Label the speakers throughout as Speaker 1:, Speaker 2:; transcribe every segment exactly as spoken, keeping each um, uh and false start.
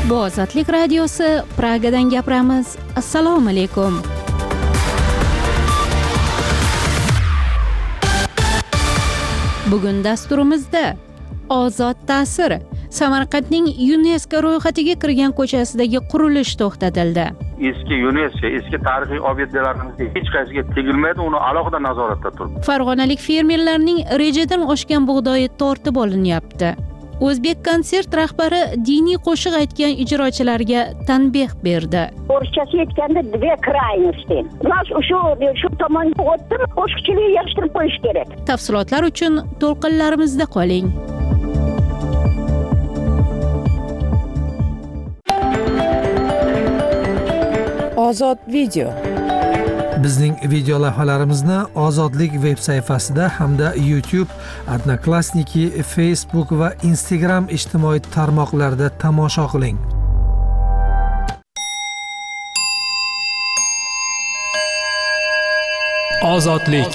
Speaker 1: Bu Ozodlik radiosi, Pragadan gapiramiz. Assalomu alaykum. Bugun dasturimizda Ozod ta'sir. Samarqandning UNESCO ro'yxatiga kirgan ko'chasidagi qurilish to'xtatildi.
Speaker 2: Eski UNESCO, eski tarixiy obyektlarimizga hech qaysiga tegilmaydi, uni alohida nazoratda turibdi.
Speaker 1: Farg'onalik fermerlarning rejadan oshgan bug'doyi tortib olinyapti. O'zbek konsert rahbari diniy qo'shiq aytgan ijrochilarga tanbeh berdi.
Speaker 3: O'rishchasi aytganda dve kraynosti. Нас shu shu tomonga o'tdim, qo'shiqchilik yig'ishtirib qo'yish kerak.
Speaker 1: Tafsilotlar uchun to'lqinlarimizda qoling.
Speaker 4: Ozod video.
Speaker 5: Bizning video lavhalarimizni Ozodlik veb sayfasida hamda YouTube, Odnoklassniki, Facebook va Instagram ijtimoiy tarmoqlarida tomosha qiling.
Speaker 6: Ozodlik.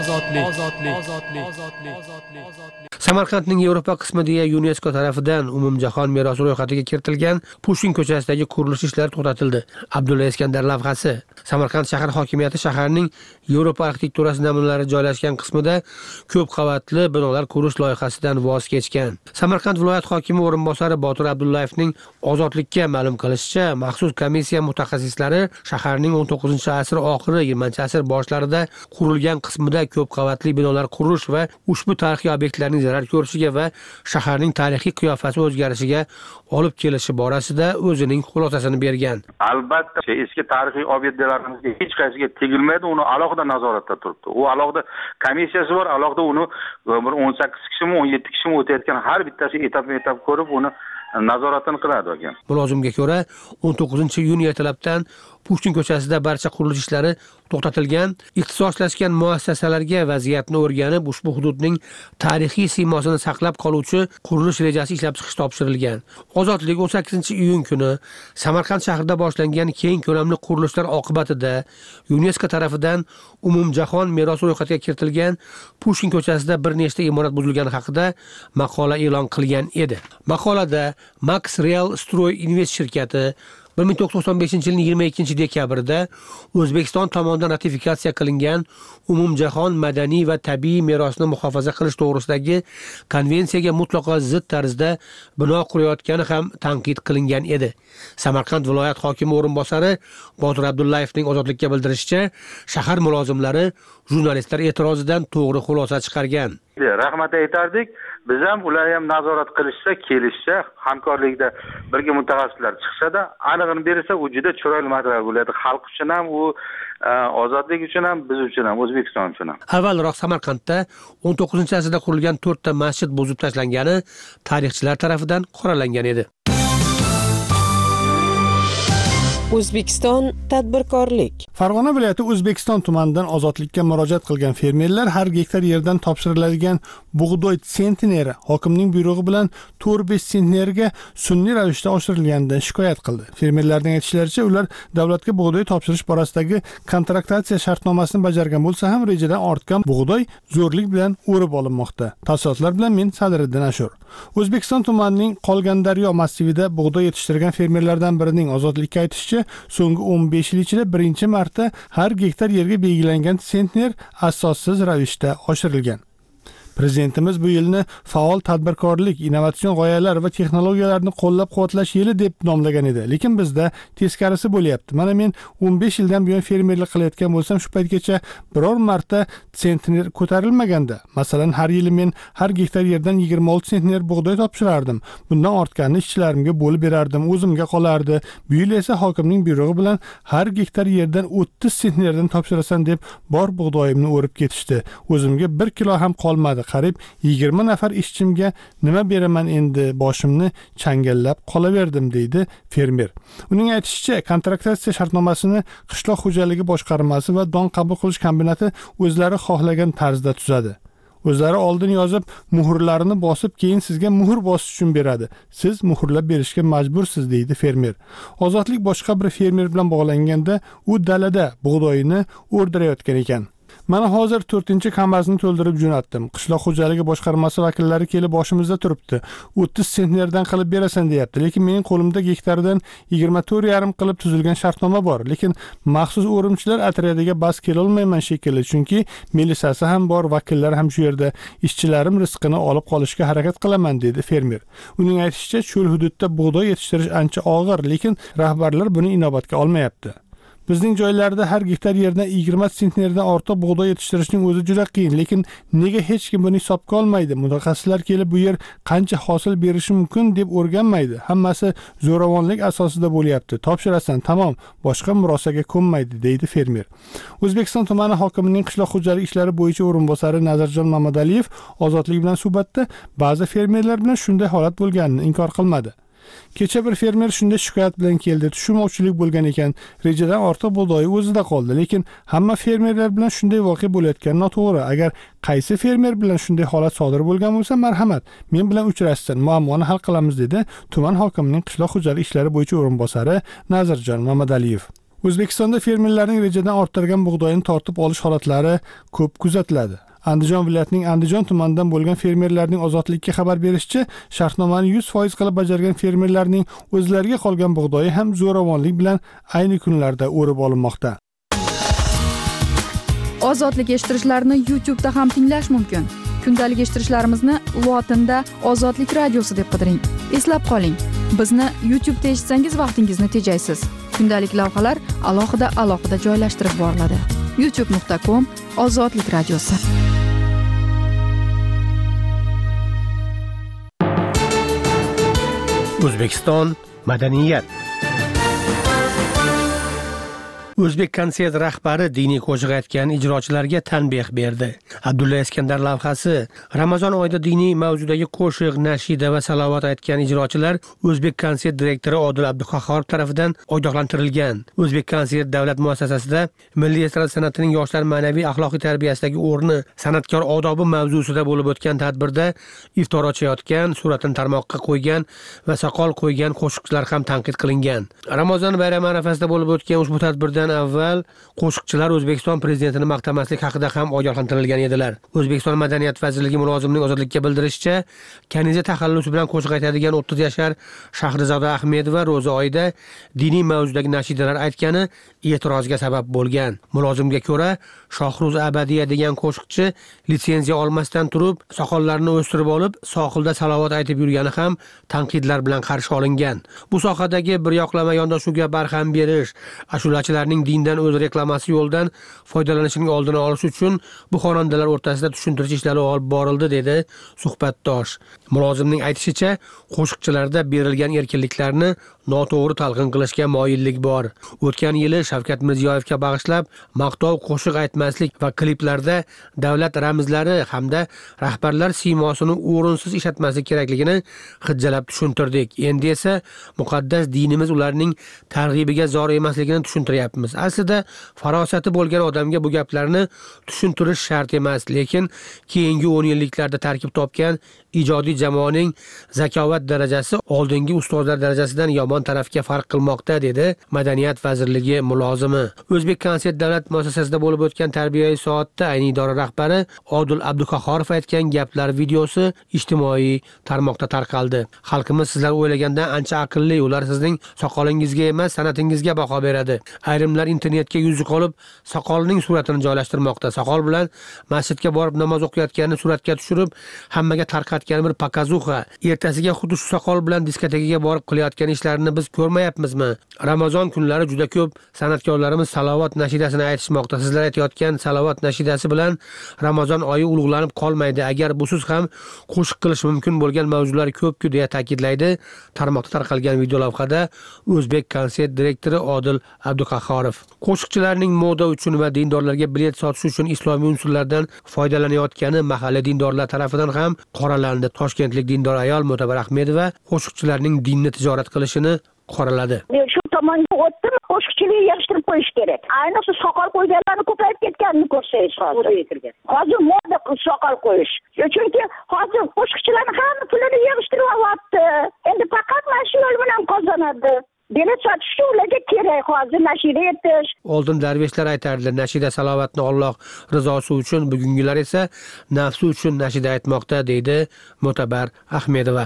Speaker 5: Samarqandning Yevropa qismidagi UNESCO tarafidan umumjahon merosi ro'yxatiga kiritilgan Pushkin ko'chasidagi qurilish ishlari to'xtatildi. Abdulla Iskandar lavhasi. Samarqand shahar hokimiyati shaharning Yevropa arxitekturasi namunalari joylashgan qismida ko'p qavatli binolar qurish loyihasidan voz kechgan. Samarqand viloyat hokimi o'rinbosari Botir Abdullayevning Ozodlikka ma'lum qilishicha, maxsus komissiya mutaxassislari shaharning o'n to'qqizinchi asr oxiri, yigirmanchi asr boshlarida qurilgan qismida ko'p qavatli binolar qurish va ushbu tarixiy obyektlarning zarar ko'rishiga va shaharning tarixiy qiyofasi o'zgarishiga olib kelishi borasida o'zining xulosasini bergan.
Speaker 2: Albatta, eski tarixiy obyektlarimizga hech qaysiga tegilmaydi, uni alohida nazoratda turibdi. U alohida komissiyasi bor, alohida uni bir o'n sakkiz kishimi, o'n yetti kishimi o'tayotgan har bittasi etap-etap ko'rib, uni nazoratini qiladi ekan.
Speaker 5: Mulozimga ko'ra, o'n to'qqizinchi iyun ertalabdan Pushkin ko'chasida barcha qurilish ishlari to'xtatilgan. Ixtisoslashgan muassasalarga vaziyatni o'rganib, ushbu hududning tarixiy siymosini saqlab qoluvchi qurilish rejasi ishlab chiqish topshirilgan. Ozodlik o'n sakkizinchi iyun kuni Samarqand shahrida boshlangan keng ko'lamli qurilishlar oqibatida UNESCO tarafidan umumjahon merosi ro'yxatiga kiritilgan Pushkin ko'chasida bir nechta imorat buzilgani haqida maqola e'lon qilgan edi. Maqolada Max Real Stroy Invest shirkati bir ming to'qson to'qson beshinchi yilning yigirma ikkinchi dekabrida O'zbekiston tomonidan ratifikatsiya qilingan umumjahon madaniy va tabiiy merosni muhofaza qilish to'g'risidagi konvensiyaga mutlaqo zid tarzda bino qurayotgani ham tanqid qilingan edi. Samarqand viloyat hokimi o'rinbosari Botir Abdullayevning Ozodlikka bildirishicha, shahar mulozimlari jurnalistlar e'tirozidan to'g'ri xulosa chiqargan.
Speaker 2: Rahmat aytardik. Biz ham ular ham nazorat qilishsa, kelishsa, hamkorlikda birga mutaxassislar chiqsa-da, aniqini bersa, u juda chiroyli material bo'ladi. Xalq uchun ham, u ozodlik uchun ham, biz uchun ham, O'zbekiston uchun ham.
Speaker 5: Avvalroq Samarqandda o'n to'qqizinchi asrda qurilgan to'rtta masjid buzib tashlangani tarixchilar tomonidan qoralangan edi.
Speaker 4: O'zbekiston tadbirkorlik.
Speaker 7: Farg'ona viloyati O'zbekiston tumanidan Ozodlikka murojaat qilgan fermerlar har gektar yerdan topshiriladigan bug'doy sentneri hokimning buyrug'i bilan to'rt besh sentnerga sun'iy ravishda oshirilganidan shikoyat qildi. Fermerlarning aytishlaricha, ular davlatga bug'doy topshirish borasidagi kontraktatsiya shartnomasini bajargan bo'lsa ham rejadan ortgan bug'doy zo'rlik bilan o'rib olinmoqda. Tafsilotlar bilan men Sadriddin Ashur. O'zbekiston tumanining Qolgandaryo massivida bug'doy yetishtirgan fermerlardan birining Ozodlikka aytishicha, so'nggi o'n besh yil ichida birinchi marta har gektar yerga belgilangan sentner asossiz ravishda oshirilgan. Prezidentimiz bu yilni faol tadbirkorlik, innovatsion g'oyalar va texnologiyalarni qo'llab-quvvatlash yili deb nomlagan edi. Lekin bizda teskarisi bo'lyapti. Mana men o'n besh yildan buyon fermerlik qilayotgan bo'lsam, shu paytgacha biror marta sentner ko'tarilmaganda. Masalan, har yili men har gektar yerdan yigirma olti sentner bug'doy topshirardim. Bundan ortganini ishchilarimga bo'lib berardim, o'zimga qolardi. Bu yil esa hokimning buyrug'i bilan har gektar yerdan o'ttiz sentnerdan topshirasan deb bor bug'doyimni o'rib ketishdi. O'zimga bir kilo ham qolmadi. Qarib yigirma nafar ishchimga nima beraman endi, boshimni changallab qolaverdim, deydi fermer. Uning aytishicha, kontraktatsiya shartnomasini qishloq xo'jaligi boshqarmasi va don qabul qilish kombinati o'zlari xohlagan tarzda tuzadi. O'zlari oldin yozib, muhrlarini bosib, keyin sizga muhr bosish uchun beradi. Siz muhrlab berishga majbursiz, deydi fermer. Ozodlik boshqa bir fermer bilan bog'langanda, u dalada bug'doyini o'rdirayotgan ekan. Mana hozir to'rtinchi kamazini to'ldirib jo'natdim. Qishloq xo'jaligi boshqarmasi vakillari kelib boshimizda turibdi. o'ttiz sentnerdan qilib berasan deyapti, lekin mening qo'limda gektardan yigirma to'rt yarim qilib tuzilgan shartnoma bor, lekin maxsus o'rimchilar otryadiga bas kela olmayman shekilli, chunki milisasi ham bor, vakillar ham shu yerda. Ishchilarim rizqini olib qolishga harakat qilaman, dedi fermer. Uning aytishicha, cho'l hududda bug'doy yetishtirish ancha og'ir, lekin rahbarlar buni inobatga olmayapti. Bizning joylarda har gektar yerdan yigirma sentnerdan ortiq bug'doy yetishtirishning o'zi juda qiyin, lekin nega hech kim buni hisobga olmaydi? Mutaxassislar kelib bu yer qancha hosil berishi mumkin deb o'rganmaydi. Hammasi zo'ravonlik asosida bo'lyapti. Topshirasan, tamom, boshqa murosaga ko'nmaydi, deydi fermer. O'zbekiston tumani hokimining qishloq xo'jaligi ishlari bo'yicha o'rinbosari Nazarjon Mamadaliyev Ozodlik bilan suhbatda ba'zi fermerlar bilan shunday holat bo'lganini inkor qilmadi. Kecha bir fermer shunday shikoyat bilan keldi. Tushunmovchilik bo'lgan ekan. Rejadan ortiq bug'doyi o'zida qoldi, lekin hamma fermerlar bilan shunday voqea bo'layotgani noto'g'ri. Agar qaysi fermer bilan shunday holat sodir bo'lgan bo'lsa, marhamat, men bilan uchrashsin, muammoni hal qilamiz, dedi tuman hokimining qishloq xo'jaligi ishlari bo'yicha o'rinbosari Nazarjon Mamadaliyev. O'zbekistonda fermerlarning rejadan orttirgan bug'doyini tortib olish holatlari ko'p kuzatiladi. Andijon viloyatining Andijon tumanidan bo'lgan fermerlarning Ozodlikka xabar berishicha, shartnomani yuz foiz qilib bajargan fermerlarning o'zlariga qolgan bug'doyi ham zo'ravonlik bilan ayni kunlarda o'rib olinmoqda.
Speaker 6: Ozodlik eshittirishlarni YouTube da ham tinglash mumkin. Kundalik eshittirishlarimizni lotinda Ozodlik radiosi deb qidiring. Eslab qoling, bizni YouTube da eshitsangiz vaqtingizni tejaysiz. Kundalik lavhalar alohida alohida joylashtirib boriladi. youtube nuqta com Ozodlik radiosi.
Speaker 5: O'zbekiston madaniyat. O'zbek konsert rahbari diniy qo'shiq aytgan ijrochilarga tanbeh berdi. Abdulla Iskandar lavhasi. Ramazon oyida diniy mavzudagi qo'shiq, nashida va salovat aytgan ijrochilar O'zbek konsert direktori Odil Abduqahhorov tomonidan ogohlantirilgan. O'zbek konsert davlat muassasasida milliy estrada san'atining yoshlar ma'naviy axloqiy tarbiyasidagi o'rni, san'atkor odobi mavzusida bo'lib o'tgan tadbirda iftor ochayotgan, suratini tarmoqqa qo'ygan va soqol qo'ygan qo'shiqchilar ham tanqid qilingan. Ramazon bayrami arafasida bo'lib o'tgan ushbu tadbirdan avval qo'shiqchilar O'zbekiston prezidentini maqtamaslik haqida ham ogohlantirilgan edilar. O'zbekiston madaniyat vazirligi mulozimining Ozodlikka bildirishicha, Kaniza taxallusi bilan qo'shiq aytadigan o'ttiz yashar Shahrizoda Ahmedova ro'za oyida diniy mavzudagi nashidalar aytgani e'tirozga sabab bo'lgan. Mulozimga ko'ra, Shohruz Abadiya degan qo'shiqchi litsenziya olmasdan turib, soqollarini o'stirib olib, sohilda salovat aytib yurgani ham tanqidlar bilan qarshi olingan. Bu sohadagi bir yoqlama yondashuvga barham berish, ashulachilarning dindan o'z reklamasi yo'ldan foydalanishining oldini olish uchun bu xonandalar o'rtasida tushuntirish ishlari olib borildi, dedi suhbatdosh. Mulozimning aytishicha, qo'shiqchilarda berilgan erkinliklarni noto'g'ri talqin qilishga moyillik bor. O'tgan yili Shavkat Mirziyoyevga bag'ishlab maqtov qo'shiq aytmaslik va kliplarda davlat ramzlari hamda rahbarlar siymosini o'rinsiz ishlatmaslik kerakligini hijjalab tushuntirdik. Endi esa muqaddas dinimiz ularning targ'ibiga zor emasligini tushuntiryapmiz. Aslida farosati bo'lgan odamga bu gaplarni tushuntirish shart emas, lekin keyingi o'n yilliklarda tarkib topgan ijodiy jamoaning zakovat darajasi oldingi ustozlar darajasidan yomon tarafga farq qilmoqda, dedi Madaniyat vazirligi mulozimi. O'zbek konsert davlat muassasasida bo'lib o'tgan tarbiyaviy soatda ayni idora rahbari Odil Abduqahhorov aytgan gaplar videosi ijtimoiy tarmoqda tarqaldi. Xalqimiz sizlar o'ylagandan ancha aqlli, ular sizning soqolingizga emas, san'atingizga baho beradi. Ayrimlar internetga yuzi qolib, soqolining suratini joylashtirmoqda. Soqol bilan masjidga borib namoz o'qiyotganini suratga tushirib, hammaga tarqatgan bir pakazuxa. Ertasiga xuddi shu soqol bilan diskotekaga borib qilayotgan ishlarini biz ko'rmayapmizmi? Ramazon kunlari juda ko'p san'atkorlarimiz salovat nashidasini aytishmoqda. Sizlar aytayotgan salovat nashidasi bilan Ramazon oyi ulug'lanib qolmaydi. Agar busiz ham qo'shiq qilish mumkin bo'lgan mavzular ko'p-ku, deya ta'kidlaydi tarmoqda tarqalgan video lavhada O'zbek konsert direktori Odil Abduqahhorov. Qo'shiqchilarning moda uchun va dindorlarga bilet sotish uchun islomiy unsurlardan foydalanayotgani mahalliy dindorlar tomonidan ham qoralandi. Toshkentlik dindor ayol Mo'tabar Ahmedova qo'shiqchilarning dinni tijorat qilishini qoraladi.
Speaker 3: Shu tomonga o'tdim, qo'shiqchilikni yig'ishtirib qo'yish kerak. Ayniqsa soqol qo'yganlarni ko'payib ketganini ko'rsangiz hozir. Hozir moda soqol qo'yish. Chunki hozir qo'shiqchilarning hamma pulini yig'ishtirib olyapti. Endi faqat mana shu yo'l bilan qozonadi. bilet sotishga ularga kerak hozir nashida etish.
Speaker 5: Oldin darveshlar aytardilar, nashida salovatni Alloh rizosi uchun, bugungilar esa nafsi uchun nashida aytmoqda, deydi Mo'tabar Ahmedova.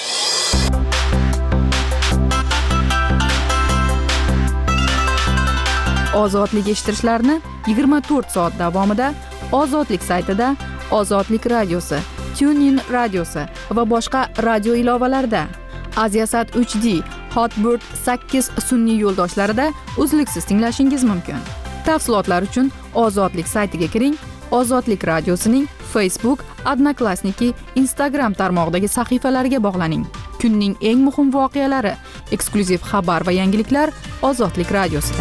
Speaker 6: Ozodlik eshittirishlarni yigirma to'rt soat davomida Ozodlik saytida, Ozodlik radiosi, TuneIn radiosi va boshqa radio ilovalarida, Aziasat uch D, Hotbird sakkiz sun'iy yo'ldoshlarida uzluksiz tinglashingiz mumkin. Tafsilotlar uchun Ozodlik saytiga kiring, Ozodlik radiosining Facebook, Odnoklassniki, Instagram tarmog'idagi sahifalariga bog'laning. Kunning eng muhim voqealari, eksklyuziv xabar va yangiliklar Ozodlik radiosida.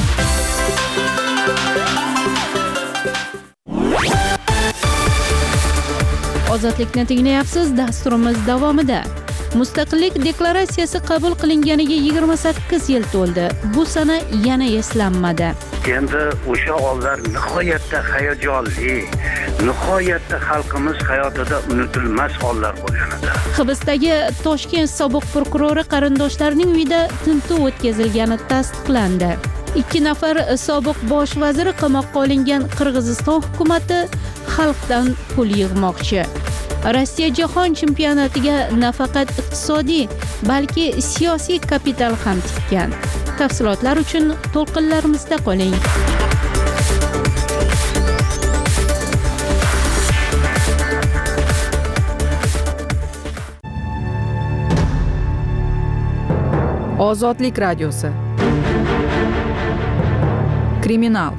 Speaker 1: Ozodlikni tinglayapsiz. Dasturimiz davomida Mustaqillik deklaratsiyasi qabul qilinganiga yigirma sakkiz yil to'ldi. Bu sana yana eslanmadi.
Speaker 8: Endi o'sha onlar nihoyatda hayajonli, nihoyatda xalqimiz hayotida unutilmas hollar bo'lgan edi.
Speaker 1: Hibsdagi Toshkent sobiq prokurori qarindoshlarining uyida tintuv o'tkazilgani tasdiqlandi. Ikki nafar sobiq bosh vaziri qamoqqa olingan Qirg'iziston hukumatı xalqdan pul yig'moqchi. Rossiya jahon chempionatiga nafaqat iqtisodiy, balki siyosiy kapital ham tikkan. Tafsilotlar uchun to'lqinlarimizda qoling.
Speaker 6: Ozodlik radiosi. Kriminal.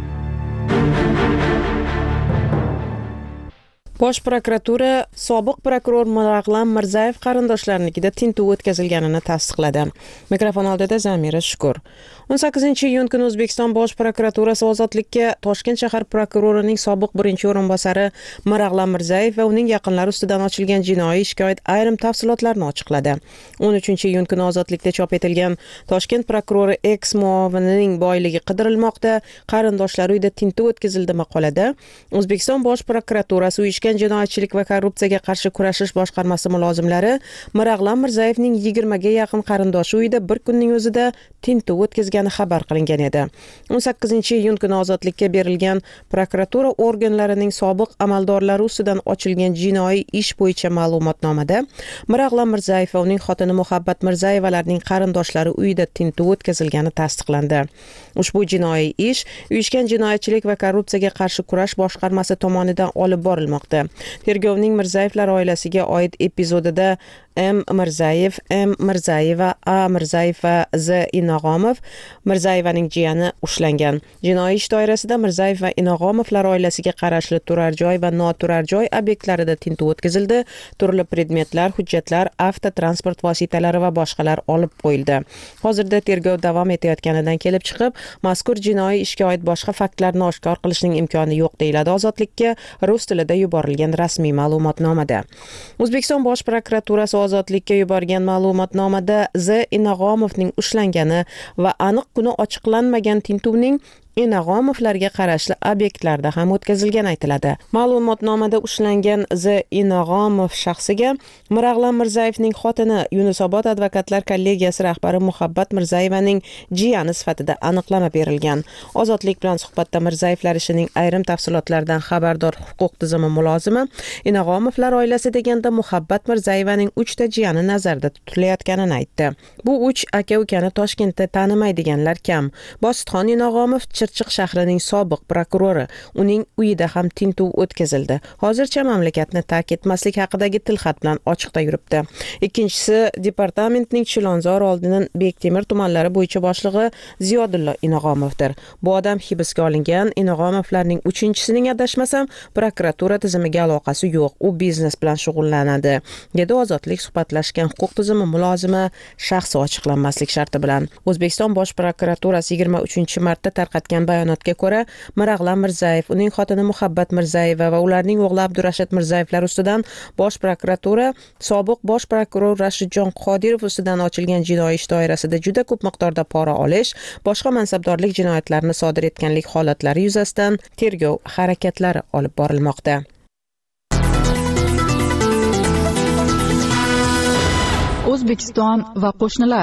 Speaker 4: Bosh prokuratura sobiq prokuror Mirag'lam Mirzayev qarindoshlarnikida tintuv o'tkazilganini tasdiqladi. Mikrofon oldida Zamira Shukur. o'n sakkizinchi iyun kuni O'zbekiston Bosh prokuraturasi Ozodlikka Toshkent shahar prokurorining sobiq birinchi o'rinbosari Mirag'lam Mirzayev va uning yaqinlari ustidan ochilgan jinoiy ishga oid ayrim tafsilotlarni ochiqladi. o'n uchinchi iyun kuni Ozodlikda chop etilgan Toshkent prokurori eks muovinining boyligi qidirilmoqda, qarindoshlari uyida tintuv o'tkazildi maqolada O'zbekiston Bosh prokuraturasi uyushgan jinoyatchilik va korrupsiyaga qarshi kurashish boshqarmasi mulozimlari Mirag'lam Mirzayevning yigirmaga yaqin qarindoshi uyida bir kunning o'zida tintuv o'tkazgani xabar qilingan edi. o'n sakkizinchi iyun kuni Ozodlikka berilgan prokuratura organlarining sobiq amaldorlari ustidan ochilgan jinoiy ish bo'yicha ma'lumotnomada Mirag'lam Mirzayev va uning xotini Muhabbat Mirzayevalarning qarindoshlari uyida tintuv o'tkazilgani tasdiqlandi. Ushbu jinoiy ish uyushgan jinoyatchilik va korrupsiyaga qarshi kurash boshqarmasi tomonidan olib borilmoqda. Tergovning Mirzayevlar oilasiga oid epizodida M. Mirzayev, M. Mirzayeva, A. Mirzayev va Z. Inog'omov Mirzayevaning jiyani ushlangan. Jinoiy ish doirasida Mirzayev va Inog'omovlar oilasiga qarashli turar joy va noturar joy obyektlarida tintuv o'tkazildi. Turli predmetlar, hujjatlar, avtotransport vositalari va boshqalar olib qo'yildi. Hozirda tergov davom etayotganidan kelib chiqib, mazkur jinoiy ishga oid boshqa faktlarni oshkor qilishning imkoni yo'q, deyiladi Ozodlikka rus tilida yuborilgan rasmiy ma'lumotnomada. O'zbekiston Bosh prokuraturasi Ozodlikka yuborgan ma'lumotnomada Z. Inog'omovning ushlangani va aniq kuni ochiqlanmagan tintuvning Inog'omovlarga qarashli obyektlarda ham o'tkazilgani aytiladi. Ma'lumotnomada ushlangan Z. Inog'omov shaxsiga Mirag'lam Mirzayevning xotini Yunusobod advokatlar kollegiyasi rahbari Muhabbat Mirzayevaning jiyani sifatida aniqlama berilgan. Ozodlik bilan suhbatda Mirzayevlar ishining ayrim tafsilotlaridan xabardor huquq tizimi mulozimi Inog'omovlar oilasi deganda Muhabbat Mirzayevaning uchta jiyani nazarda tutilayotganini aytdi. Bu uch aka-ukani Toshkentda tanimaydiganlar kam. Bositxon Inog'omov Chirchiq shahrining sobiq prokurori, uning uyida ham tintuv o'tkazildi. Hozircha mamlakatni tark etmaslik haqidagi tilxat bilan ochiqda yuribdi. Ikkinchisi departamentning Chilonzor oldidan Bektemir tumanlari bo'yicha boshlig'i Ziyodullo Inog'omovdir. Bu odam hibsga olingan. Inog'omovlarning uchinchisining adashmasam prokuratura tizimiga aloqasi yo'q. U biznes bilan shug'ullanadi, dedi Ozodlik suhbatlashgan huquq tizimi mulozimi shaxsi ochiqlanmaslik sharti bilan. O'zbekiston Bosh prokuraturasi yigirma uchinchi martda tarqatgan bayonotga ko'ra, Mirag'lam Mirzayev, uning xotini Muhabbat Mirzayeva va ularning o'g'li Abdurashid Mirzayevlar ustidan Bosh prokuratura sobiq bosh prokuror Rashidjon Qodirov ustidan ochilgan jinoiy ish doirasida juda ko'p miqdorda pora olish, boshqa mansabdorlik jinoyatlarini sodir etganlik holatlari yuzasidan tergov harakatlari olib borilmoqda.
Speaker 6: O'zbekiston va qo'shnilar.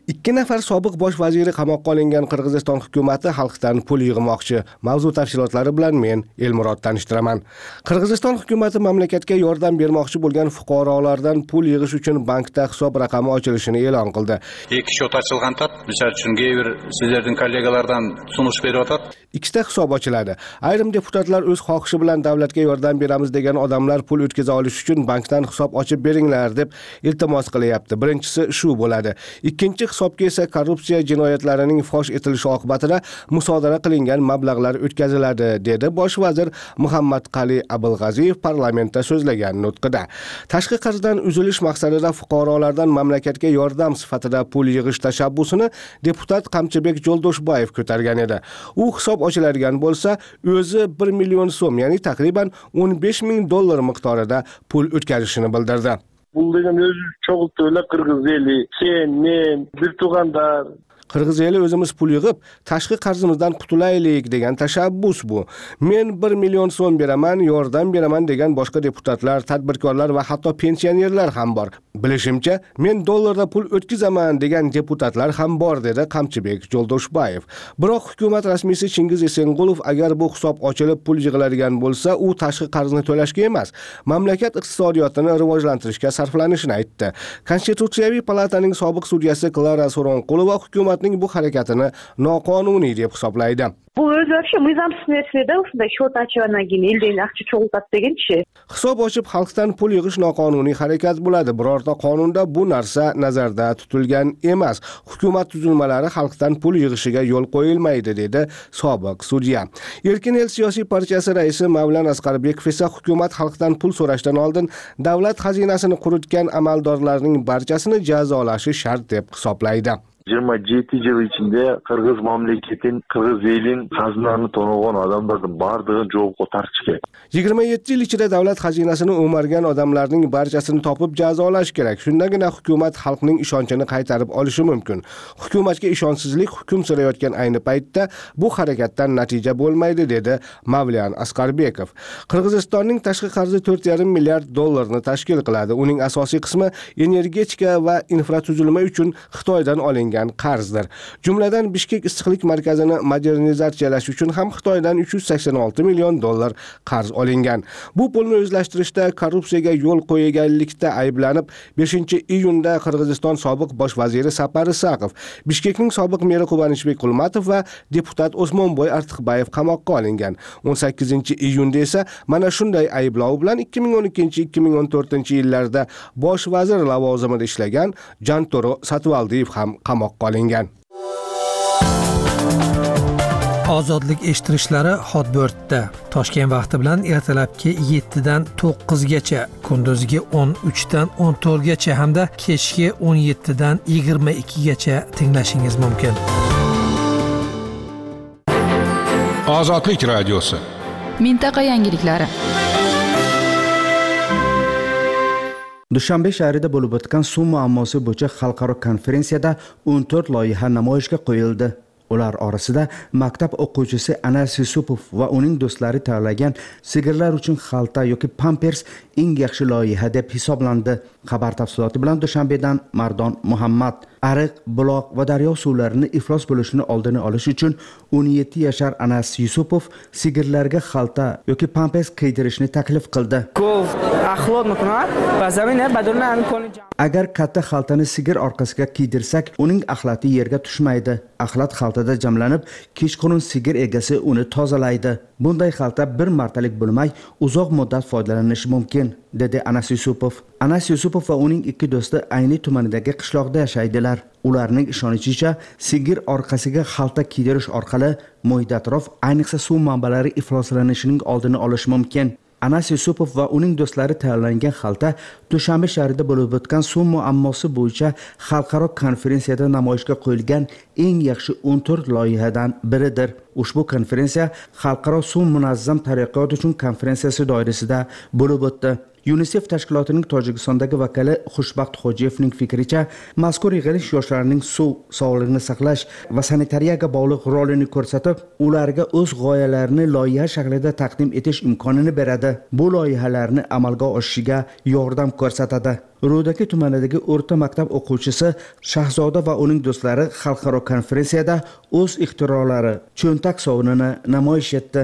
Speaker 9: Ikki nafar sobiq bosh vaziri qamoqqa olingan Qirg'iziston hukumati xalqdan pul yig'moqchi. Mavzu tafsilotlari bilan men Elmurod tanishtiraman. Qirg'iziston hukumati mamlakatga yordam bermoqchi bo'lgan fuqarolardan pul yig'ish uchun bankda hisob raqami ochilishini e'lon qildi.
Speaker 10: Ikki shot ochilgan tat, misol uchun bir sizlarning kollegalardan sunush berib o'tadi.
Speaker 9: Ikkita hisob ochiladi. Ayrim deputatlar o'z xohishi bilan davlatga yordam beramiz degan odamlar pul o'tkaza olish uchun bankdan hisob ochib beringlar deb iltimos qilyapti. Birinchisi shu bo'ladi. Ikkinchi hisobga esa korrupsiya jinoyatlarining fosh etilishi oqibatida musodara qilingan mablag'lar o'tkaziladi, dedi bosh vazir Muhammad Qali Abulg'aziyev parlamentda so'zlagan nutqida. Tashqi qarzdan uzilish maqsadida fuqarolardan mamlakatga yordam sifatida pul yig'ish tashabbusini deputat Qamchibek Jo'ldoshboyev ko'targan edi. U hisob ochiladigan bo'lsa, o'zi bir million so'm, ya'ni taqriban o'n besh ming dollar miqdorida pul o'tkazishini bildirdi.
Speaker 11: Bu degan o'zi cho'g'ilto'ylar Qirg'iz eli, sen, men, bir tug'andar
Speaker 9: Qirg'iz eli o'zimiz pul yig'ib, tashqi qarzimizdan qutulaylik degan tashabbus bu. Men bir million so'm beraman, yordam beraman degan boshqa deputatlar, tadbirkorlar va hatto pensionerlar ham bor. Bilishimcha, men dollarda pul o'tkazaman degan deputatlar ham bor, dedi Qamchibek Jo'ldoshboyev. Biroq hukumat rasmiysi Chingiz Esengulov agar bu hisob ochilib pul yig'iladigan bo'lsa, u tashqi qarzni to'lashga emas, mamlakat iqtisodiyotini rivojlantirishga sarflanishini aytdi. Konstitutsiyaviy palataning sobiq sudyasi Klara So'ronqulova hukumat bu harakatini noqonuniy deb hisoblaydi.
Speaker 12: Bu o'zi o'sha mizamsizlikda o'shunday shot ochgandan keyin eldan aqcha cho'g'iltadi deganchi.
Speaker 9: Hisob ochib xalqdan pul yig'ish noqonuniy harakat bo'ladi. Birorta qonunda bu narsa nazarda tutilgan emas. Hukumat tuzilmalari xalqdan pul yig'ishiga yo'l qo'yilmaydi, dedi sobiq sudya. Erkin el siyosiy partiyasi raisi Mavlon Asqarbekov esa hukumat xalqdan pul so'rashdan oldin davlat xazinasini quritgan amaldorlarning barchasini jazolashi shart deb hisoblaydi.
Speaker 11: yigirma yetti yil ichida Qirg'iz mamlakatin, Qirg'iz elin xazinasini to'g'on odamlarning bardig'ini javob tartish kerak.
Speaker 9: yigirma yetti yil ichida davlat xazinasini o'margan odamlarning barchasini topib jazolash kerak. Shundagina hukumat xalqning ishonchini qaytarib olishi mumkin. Hukumatga ishonchsizlik hukm surayotgan ayni paytda bu harakatdan natija bo'lmaydi, dedi Mavlon Asqarbekov. Qirg'izistonning tashqi qarzi to'rt yarim milliard dollarni tashkil qiladi. Uning asosiy qismi energetika va infratuzilma uchun Xitoydan olingan qarzdir. Jumladan Bishkek issiqlik markazini modernizatsiyalash uchun ham Xitoydan uch yuz sakson olti million dollar qarz olingan. Bu pulni o'zlashtirishda korrupsiyaga yo'l qo'yganlikda ayblanib, beshinchi iyunda Qirg'iziston sobiq bosh vaziri Sapar Isaqov, Bishkekning sobiq meri Quvanishbek Qulmatov va deputat Osmonboy Artiqbayev qamoqqa olingan. o'n sakkizinchi iyunda esa mana shunday ayblov bilan ikki ming o'n ikkinchi ikki ming o'n to'rtinchi yillarda bosh vazir lavozimida ishlagan Jantoro Satvaldiyev ham qamoqqa olingan.
Speaker 5: Ozodlik eshittirishlari Hotbirtda Toshkent vaqti bilan ertalabki yettidan to'qqizgacha, kunduzgi o'n uchdan o'n to'rtgacha hamda kechki o'n yettidan yigirma ikkigacha tinglashingiz mumkin.
Speaker 13: Ozodlik radiosi.
Speaker 6: Mintaqa yangiliklari.
Speaker 14: Dushanbe shahrida bo'lib o'tgan suv muammosi bo'yicha xalqaro konferensiyada o'n to'rt loyiha namoyishga qo'yildi. Ular orasida maktab o'quvchisi Anas Yusupov va uning do'stlari tayyorlagan sigirlar uchun xalta yoki pampers eng yaxshi loyiha deb hisoblandi. Xabar tafsiloti bilan Dushanbedan Mardon Muhammad. Ariq, buloq va daryo suvlarini iflos bo'lishini oldini olish uchun o'n yetti yashar Anas Yusupov sigirlarga xalta yoki pampers kiydirishni taklif qildi. Agar katta xaltani sigir orqasiga kiydirsak, uning axlati yerga tushmaydi. Axlat xaltada jamlanib, kechqurun sigir egasi uni tozalaydi. Bunday xalta bir martalik bo'lmay, uzoq muddat foydalanish mumkin, dedi Anas Yusupov. Anas Yusupov va uning ikki do'sti Ayni tumanidagi qishloqda yashaydilar. Ularning ishonishicha, sigir orqasiga xalta kiydirish orqali muhit atrof, ayniqsa suv manbalari ifloslanishining oldini olish mumkin. Anas Yusupov va uning do'stlari tayyorlangan xalta Dushanbe shahrida bo'lib o'tgan suv muammosi bo'yicha xalqaro konferensiyada namoyishga qo'yilgan eng yaxshi o'n to'rt loyihadan biridir. Ushbu konferensiya xalqaro suv munazzam taraqqiyot uchun konferensiyasi doirasida bo'lib o'tdi. UNICEF tashkilotining Tojikistondagi vakili Xushbaxt Xojiyevning fikricha, mazkur yig'ilish yoshlarning suv, sog'liqni saqlash va sanitariyaga bog'liq rolini ko'rsatib, ularga o'z g'oyalarini loyiha shaklida taqdim etish imkonini beradi. Bu loyihalarni amalga oshishiga yordam ko'rsatadi. Ro'daki tumanidagi o'rta maktab o'quvchisi Shahzoda va uning do'stlari xalqaro konferensiyada o'z ixtirolari cho'ntak sovunini namoyish etdi.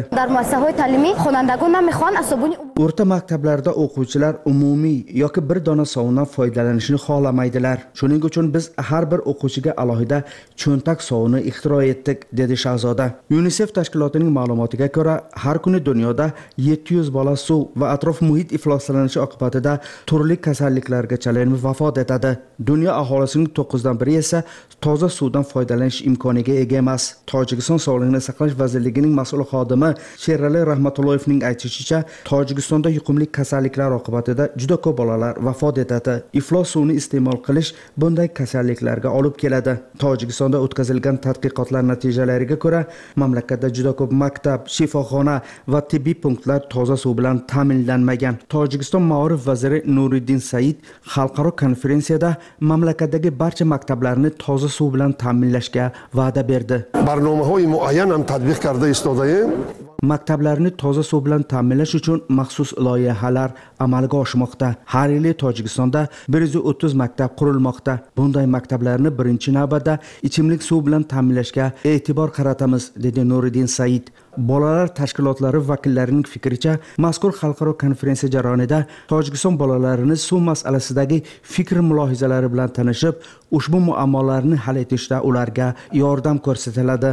Speaker 14: O'rta maktablarda o'quvchilar umumiy yoki bir dona sovundan foydalanishni xohlamaydilar. Shuning uchun biz har bir o'quvchiga alohida cho'ntak sovuni ixtiro etdik, dedi Shahzoda. UNICEF tashkilotining ma'lumotiga ko'ra, har kuni dunyoda yetti yuz bola suv va atrof muhit ifloslanishi oqibatida turli kasalliklarga chalinib vafot etadi. Dunyo aholisining to'qqizdan biri esa toza suvdan foydalanish imkoniga ega emas. Tojikiston Sog'liqni saqlash vazirligining mas'ul xodimi Sherali Rahmatulloyevning aytishicha, Tojikistonda yuqumli kasalliklar oqibatida juda ko'p bolalar vafot etadi. Iflos suvni iste'mol qilish bunday kasalliklarga olib keladi. Tojikistonda o'tkazilgan tadqiqotlar natijalariga ko'ra, mamlakatda juda ko'p maktab, shifoxona va tibbiy punktlar toza suv bilan ta'minlanmagan. Tojikiston Ma'rif vaziri Nuriddin Said xalqaro konferensiyada mamlakatdagi barcha maktablarni toza suv bilan ta'minlashga va'da berdi.
Speaker 15: Barnomahoyi muayyan ham tatbiq karda istodayim.
Speaker 14: Maktablarni toza suv bilan ta'minlash uchun maxsus loyihalar amalga oshmoqda. Har yili Tojikistonda bir yuz o'ttiz maktab qurilmoqda. Bunday maktablarni birinchi navbatda ichimlik suv bilan ta'minlashga e'tibor qaratamiz, dedi Nuriddin Said. Bolalar tashkilotlari vakillarining fikricha, mazkur xalqaro konferensiya jarayonida Tojikiston bolalarini suv masalasidagi fikr mulohazalari bilan tanishib, ushbu muammolarni hal etishda ularga yordam ko'rsatiladi.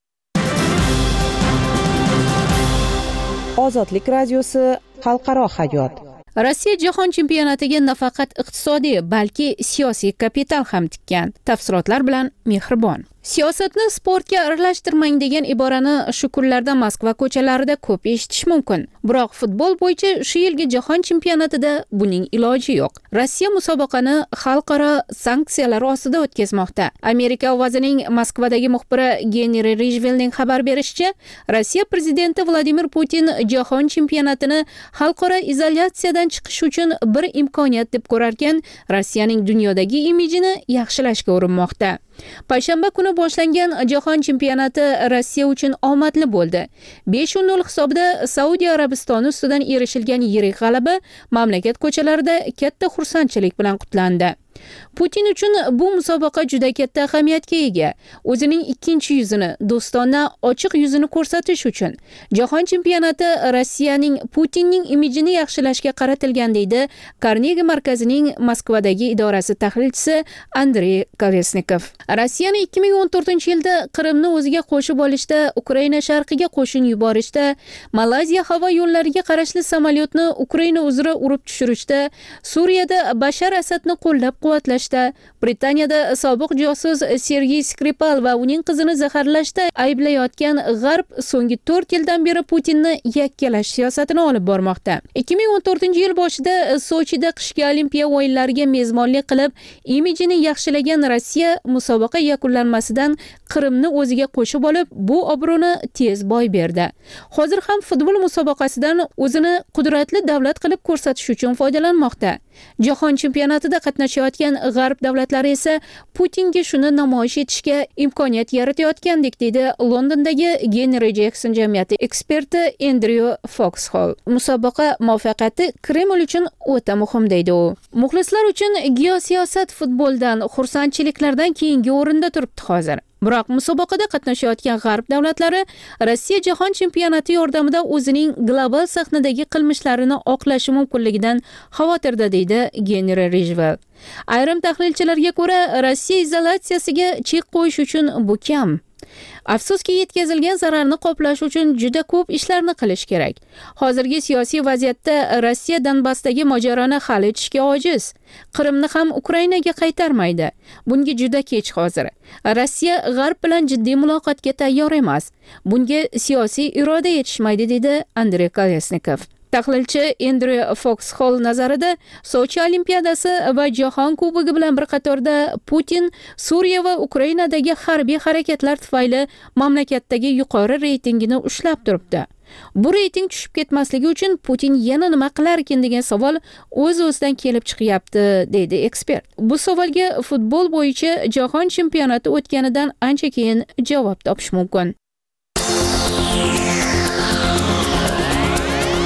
Speaker 4: Ozodlik radiosi xalqaro hayot.
Speaker 1: Rossiya jahon chempionatiga nafaqat iqtisodiy, balki siyosiy kapital ham tikkan. Tafsilotlar bilan Mehribon. Siyosatni sportga aralashtirmang degan iborani shu kunlarda Moskva ko'chalarida ko'p eshitish mumkin. Biroq futbol bo'yicha shu yilgi jahon chempionatida buning iloji yo'q. Rossiya musobaqani xalqaro sanksiyalar ostida o'tkazmoqda. Amerika ovozining Moskvadagi muxbiri Genri Rijvelning xabar berishicha, Rossiya prezidenti Vladimir Putin jahon chempionatini xalqaro izolyatsiyadan chiqish uchun bir imkoniyat deb ko'rarkan, Rossiyaning dunyodagi imijini yaxshilashga urinmoqda. Payshanba kuni boshlangan jahon chempionati Rossiya uchun omadli bo'ldi. besh nol hisobida Saudiya Arabistoni ustidan erishilgan yirik g'alaba mamlakat ko'chalarida katta xursandchilik bilan qutlandi. Putin uchun bu musobaqa juda katta ahamiyatga ega. O'zining ikkinchi yuzini, do'stona ochiq yuzini ko'rsatish uchun jahon chempionati Rossiyaning Putinning imijini yaxshilashga qaratilgan, deydi Carnegie markazining Moskvadagi idorasi tahlilchisi Andrey Kolesnikov. Rossiyani ikki ming o'n to'rtinchi yilda Qrimni o'ziga qo'shib olishda, Ukraina sharqiga qo'shin yuborishda, Malayziya havo yo'llariga qarashli samolyotni Ukraina uzra urib tushirishda, Suriyada Bashar Asadni qo'llab quvvatlashda, Britaniyada sobiq josus Sergey Skripal va uning qizini zaharlashda ayblayotgan G'arb so'nggi to'rt yildan beri Putinni yakkalash siyosatini olib bormoqda. ikki ming o'n to'rtinchi yil boshida Sochida qishki Olimpiya o'yinlariga mezbonlik qilib, imijini yaxshilagan Rossiya musobaqa yakunlanmasidan Qrimni o'ziga qo'shib olib, bu obro'ni tez boy berdi. Hozir ham futbol musobaqasidan o'zini qudratli davlat qilib ko'rsatish uchun foydalanmoqda. Jahon chempionatida qatnashayotgan G'arb davlatlari esa Putinga shuni namoyish etishga imkoniyat yaratayotgandek, deydi Londondagi Henry Jackson jamiyati eksperti Andrew Foxhall. Musobaqa muvaffaqiyati Kreml uchun o'ta muhim, deydi u. Muxlislar uchun geosiyosat futboldan, xursandchiliklardan keyingi o'rinda turibdi hozir. Biroq musobaqada qatnashayotgan G'arb davlatlari Rossiya jahon chempionati yordamida o'zining global sahnadagi qilmishlarini oqlashi mumkinligidan xavotirda, deydi Genri Rijvel. Ayrim tahlilchilarga ko'ra, Rossiya izolyatsiyasiga chek qo'yish uchun bu kam. Afsuski, yetkazilgan zararni qoplash uchun juda ko'p ishlarni qilish kerak. Hozirgi siyosiy vaziyatda Rossiya Donbassdagi mojaroni hal etishga ojiz. Qrimni ham Ukrainaga qaytarmaydi. Bunga juda kech hozir. Rossiya G'arb bilan jiddiy muloqotga tayyor emas. Bunga siyosiy iroda yetishmaydi, dedi Andrey Kolesnikov. Tahlilchi Andrew Foxhall nazarida, Sochi Olimpiadasi va Jahon Kubogi bilan bir qatorda Putin Suriya va Ukrainadagi harbiy harakatlar tufayli mamlakatdagi yuqori reytingini ushlab turibdi. Bu reyting tushib ketmasligi uchun Putin yana nima qilar ekan degan savol o'z-o'zidan kelib chiqyapti, deydi ekspert. Bu savolga futbol bo'yicha jahon chempionati o'tganidan ancha keyin javob topish mumkin.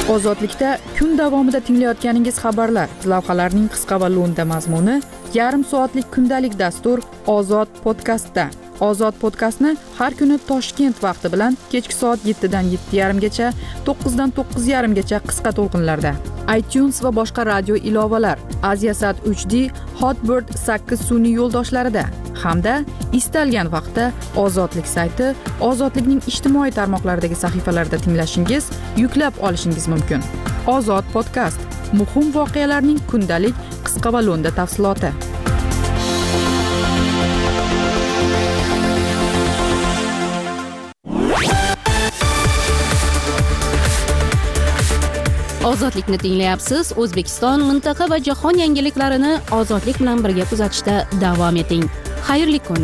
Speaker 6: Ozodlikda kun davomida tinglayotganingiz xabarlar, lavhalarning qisqa va lo'nda mazmuni, yarim soatlik kundalik dastur Ozod podkastda. Ozod podkastni har kuni Toshkent vaqti bilan kechki soat yettidan yetti yarim gacha, to'qqizdan to'qqiz yarim gacha qisqa to'lqinlarda. iTunes va boshqa radio ilovalar, Aziasat uch D, Hotbird sakkiz sun'iy yo'ldoshlarida hamda istalgan vaqtda Ozodlik sayti, Ozodlikning ijtimoiy tarmoqlaridagi sahifalarida tinglashingiz, yuklab olishingiz mumkin. Ozod podkast, muhim voqealarning kundalik qisqa va lo'nda tafsiloti.
Speaker 1: Ozodlikni tinglayapsiz. O'zbekiston, mintaqa va jahon yangiliklarini Ozodlik bilan birga kuzatishda davom eting. Xayrli kun.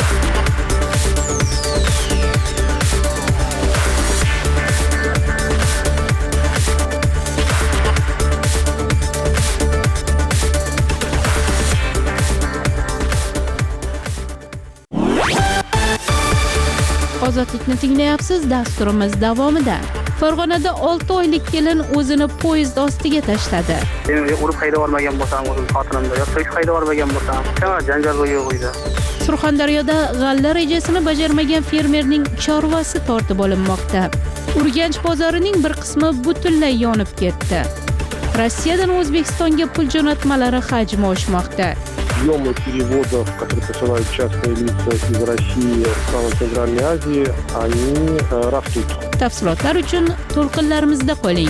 Speaker 1: Ozodlikni tinglayapsiz. Dasturimiz davomida Farg'onada olti oylik kelin o'zini poyezd ostiga tashladi.
Speaker 16: Men urib haydab olmagan bo'lsam, o'zim xotinimda yo'q, haydab olmagan bo'lsam, qanaqa janjal yo'q edi.
Speaker 1: Surxondaryoda g'alla rejasini bajarmagan fermerning chorvasi tortib olinmoqda. Urganch bozorining bir qismi butunlay yonib ketdi. Rossiyadan O'zbekistonga pul jo'natmalari hajmi oshmoqda.
Speaker 17: Объемы переводов, которые посылают частные лица из России в страны Центральной Азии, они э, растут.
Speaker 1: Tafsilotlar uchun to'lqinlarimizda qoling.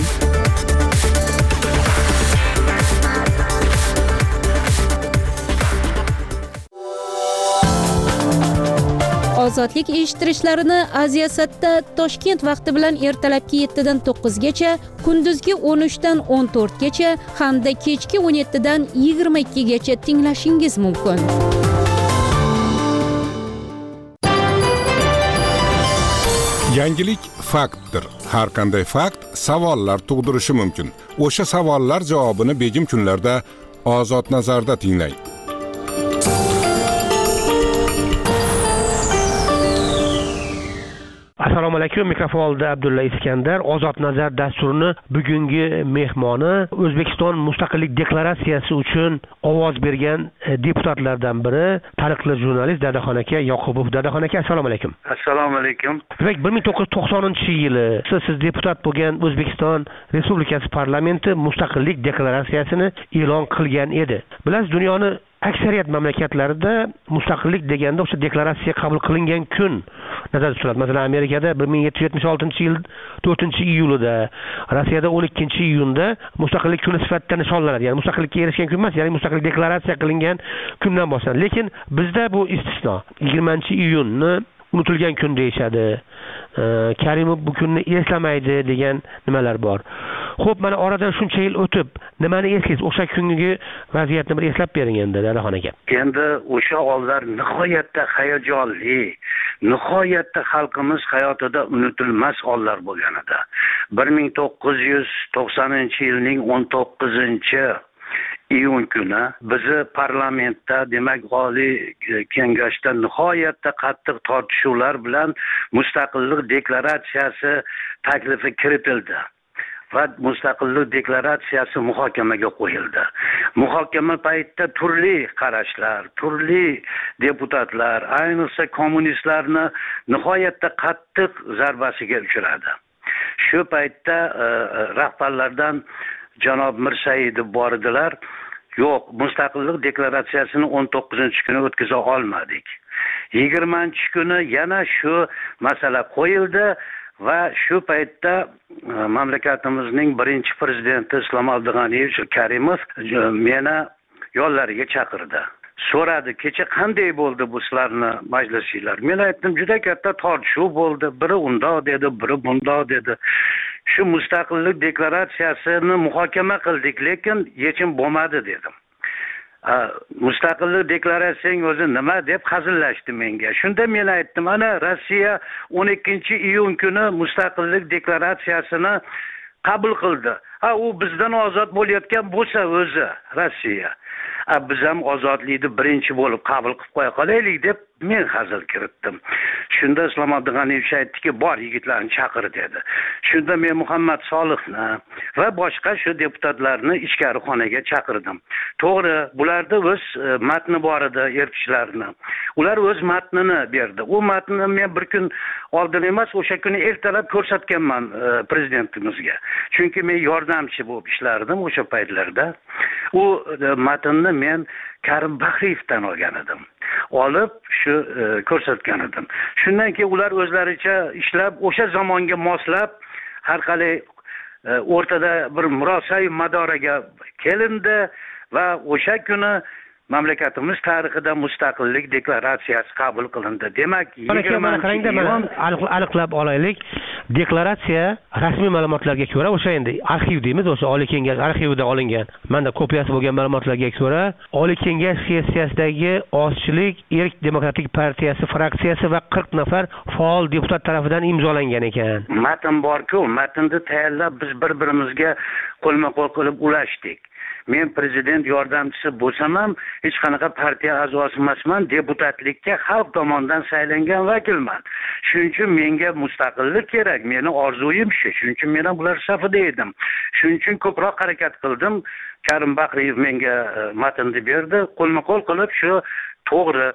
Speaker 1: Ozodlik eshittirishlarini Aziasatda Toshkent vaqti bilan ertalabki yettidan to'qqizgacha, kunduzgi o'n uchdan o'n to'rtgacha hamda kechki o'n yettidan yigirma ikkigacha tinglashingiz mumkin.
Speaker 13: Yangilik faktdir. Har qanday fakt savollar tug'dirishi mumkin. O'sha savollar javobini begim kunlarda Ozod nazarda tinglang.
Speaker 5: Assalomu alaykum. Mikrofon oldida Abdulla Iskandar. Ozod nazar dasturini bugungi mehmoni O'zbekiston mustaqillik deklaratsiyasi uchun ovoz bergan deputatlardan biri, taniqli jurnalist Dadaxon aka Yoqubov. Dadaxon aka, assalomu alaykum.
Speaker 8: Assalomu alaykum.
Speaker 5: Demak, bir ming to'qqiz yuz to'qsoninchi yili siz, siz deputat bo'lgan O'zbekiston Respublikasi parlamenti mustaqillik deklaratsiyasini e'lon qilgan edi. Bilasiz, dunyoni aksariyat mamlakatlarida mustaqillik deganda o'sha deklaratsiya qabul qilingan kun nazarda tutiladi. Masalan, Amerikada bir ming yetti yuz yetmish oltinchi yil to'rtinchi iyulida, Rossiyada o'n ikkinchi iyunda mustaqillik kuni sifatida nishonlanadi. Ya'ni mustaqillikka erishgan kun emas, ya'ni mustaqillik deklaratsiya qilingan kundan boshlanadi. Lekin bizda bu istisno. yigirmanchi iyunni unutilgan kun deyishadi. Karimov bu kunni eslamaydi degan nimalar bor. Xo'p, mana oradan shuncha yil o'tib, nimani eslaysiz? O'sha kungi vaziyatni bir eslab bering endi, Dadaxon aka.
Speaker 8: Endi o'sha onlar nihoyatda hayajonli, nihoyatda xalqimiz hayotida unutilmas onlar bo'lgan edi. bir ming to'qqiz yuz to'qsoninchi yilning o'n to'qqizinchi iyun kuni bizni parlamentda, demak Oliy Kengashda nihoyatda qattiq tortishuvlar bilan mustaqillik deklaratsiyasi taklifi kiritildi va mustaqillik deklaratsiyasi muhokamaga qo'yildi. Muhokama paytida turli qarashlar, turli deputatlar, ayniqsa kommunistlarni nihoyatda qattiq zarbasiga uchradi. Shu paytda rahbarlardan janob Mirsaidov bordilar. Yo'q, mustaqillik deklaratsiyasini o'n to'qqizinchi kuni o'tkaza olmadik. yigirmanchi kuni yana shu masala qo'yildi va shu paytda mamlakatimizning birinchi prezidenti Islom Abdug'aniyevich Karimov meni yo'llariga chaqirdi. So'radi, kecha qanday bo'ldi bu sizlarni majlisinglar? Men aytdim, juda katta tortishuv bo'ldi. Biri undoq dedi, biri bundoq dedi. Shu mustaqillik deklaratsiyasini muhokama qildik, lekin yechim bo'lmadi dedim. Mustaqillik deklaratsiyang o'zi nima deb hazillashdi menga. Shunda men aytdim, ana Rossiya o'n ikkinchi iyun kuni mustaqillik deklaratsiyasini qabul qildi. Ha, u bizdan ozod bo'layotgan bo'lsa o'zi Rossiya. biz ham ozodlikni birinchi bo'lib qabul qilib qo'ya qolaylik deb men hazil kiritdim. Shunda Islom Abdug'aniyevich aytdiki, bor yigitlarni chaqir dedi. Shunda men Muhammad Solihni va boshqa shu deputatlarni ichkari xonaga chaqirdim. To'g'ri, bularda o'z matni bor edi, erkishlarni. Ular o'z matnini berdi. U matnni men bir kun oldin emas, o'sha kuni ertalab ko'rsatganman prezidentimizga. Chunki men yordamchi bo'lib ishlardim o'sha paytlarda. U matnni men Karim Bahriyevdan olgan edim. Olib shu ko'rsatgan edim. Shundan keyin ular o'zlaricha ishlab, o'sha zamonga moslab har qalay o'rtada bir murosai madoraga kelindi va o'sha kuni mamlakatimiz tarixida mustaqillik deklaratsiyasi qabul qilindi. Demak,
Speaker 5: yigirmanchi iyun aniqlab olaylik. Deklaratsiya rasmiy ma'lumotlarga ko'ra, o'sha endi arxiv deymiz, o'sha Oliy Kengash arxivida olingan. Menda kopiyasi bo'lgan ma'lumotlarga ko'ra, Oliy Kengash sessiyasidagi Ozchilik Erk Demokratik partiyasi fraksiyasi va qirq nafar faol deputat tomonidan imzolangan ekan.
Speaker 8: Matn bor-ku, matnni tayyorlab biz bir-birimizga qo'lma-qo'l qilib ulashdik. Men prezident yordamchisi bo'lsam ham hech qanaqa partiya a'zosi emasman, deputatlikka xalq tomonidan saylangan vakilman. Shuning uchun menga mustaqillik kerak, meni orzuyim shu. Shuning uchun men ham ular safida edim. Shuning uchun ko'proq harakat qildim. Karim Bahriyev menga matnni berdi, qo'lma-qo'l qilib shu to'g'ri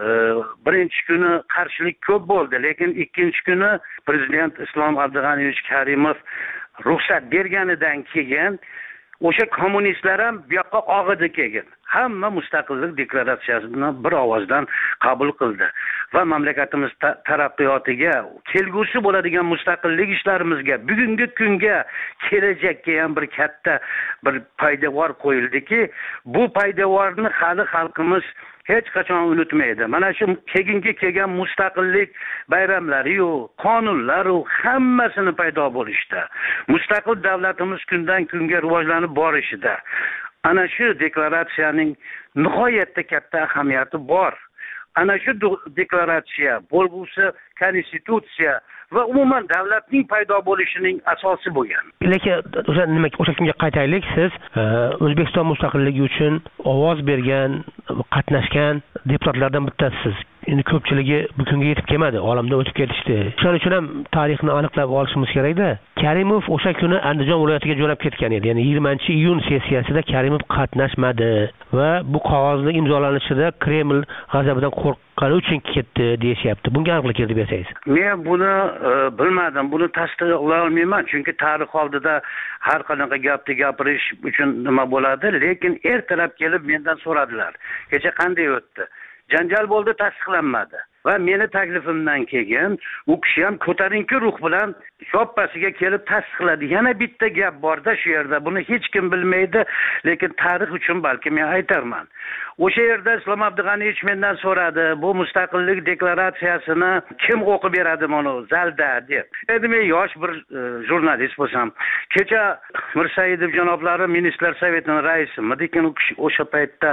Speaker 8: birinchi kuni qarshilik ko'p bo'ldi, lekin ikkinchi kuni prezident Islom Abdug'aniyevich Karimov ruxsat berganidan keyin o'sha kommunistlar ham bu yoqqa og'idi keyin. Hamma mustaqillik deklaratsiyasini bir ovozdan qabul qildi va mamlakatimiz taraqqiyotiga, kelgusi bo'ladigan mustaqillik ishlarimizga, bugungi kunga, kelajakka ham bir katta bir poydevor qo'yildiki, bu poydevorni hali xalqimiz hech qachon unutmaydi. Mana shu keyingi kelgan mustaqillik bayramlari-yu, qonunlari hammasini paydo bo'lishda, mustaqil davlatimiz kundan kunga rivojlanib borishida ana shu deklaratsiyaning nihoyatda katta ahamiyati bor. Ana shu deklaratsiya bo'lgusi konstitutsiya va umuman davlatning paydo bo'lishining asosi bo'lgan.
Speaker 5: Lekin o'sha nima o'sha kunga qaytaylik, siz O'zbekiston mustaqilligi uchun ovoz bergan, qatnashgan deputatlardan bittasisiz. Endi ko'pchiligi bu kunga yetib kelmadi, olamda o'tib ketishdi. Shuning uchun ham tarixni aniqlab olishimiz kerak-da. Karimov o'sha kuni Andijon viloyatiga jo'nab ketgan edi. Ya'ni yigirmanchi iyun sessiyasida Karimov qatnashmadi va bu qog'ozning imzolanishida Kreml g'azabidan qo'rqqani uchun ketdi deyishyapti. Bunga aniqlik kiritib bersangiz.
Speaker 8: Men buni bilmadim, buni tasdiqlay olmayman, chunki tarix oldida har qanaqa gapni gapirish uchun nima bo'ladi, lekin ertalab kelib mendan so'radilar. Kecha qanday o'tdi? Janjal bo'ldi, tasdiqlanmadi. Va meni taklifimdan keyin u kishi ham ko'tarinki ruh bilan shoppasiga kelib tasdiqladi. Yana bitta gap borda shu yerda, buni hech kim bilmaydi, lekin tarix uchun balki men aytarman. O'sha yerda Islom Abdug'aniyevich mendan so'radi, bu mustaqillik deklaratsiyasini kim o'qib beradi buni zalda deb. Endi men yosh bir jurnalist bo'lsam, kecha Mirsaidov janoblari Ministrlar Совetining raisimi, lekin u kishi o'sha paytda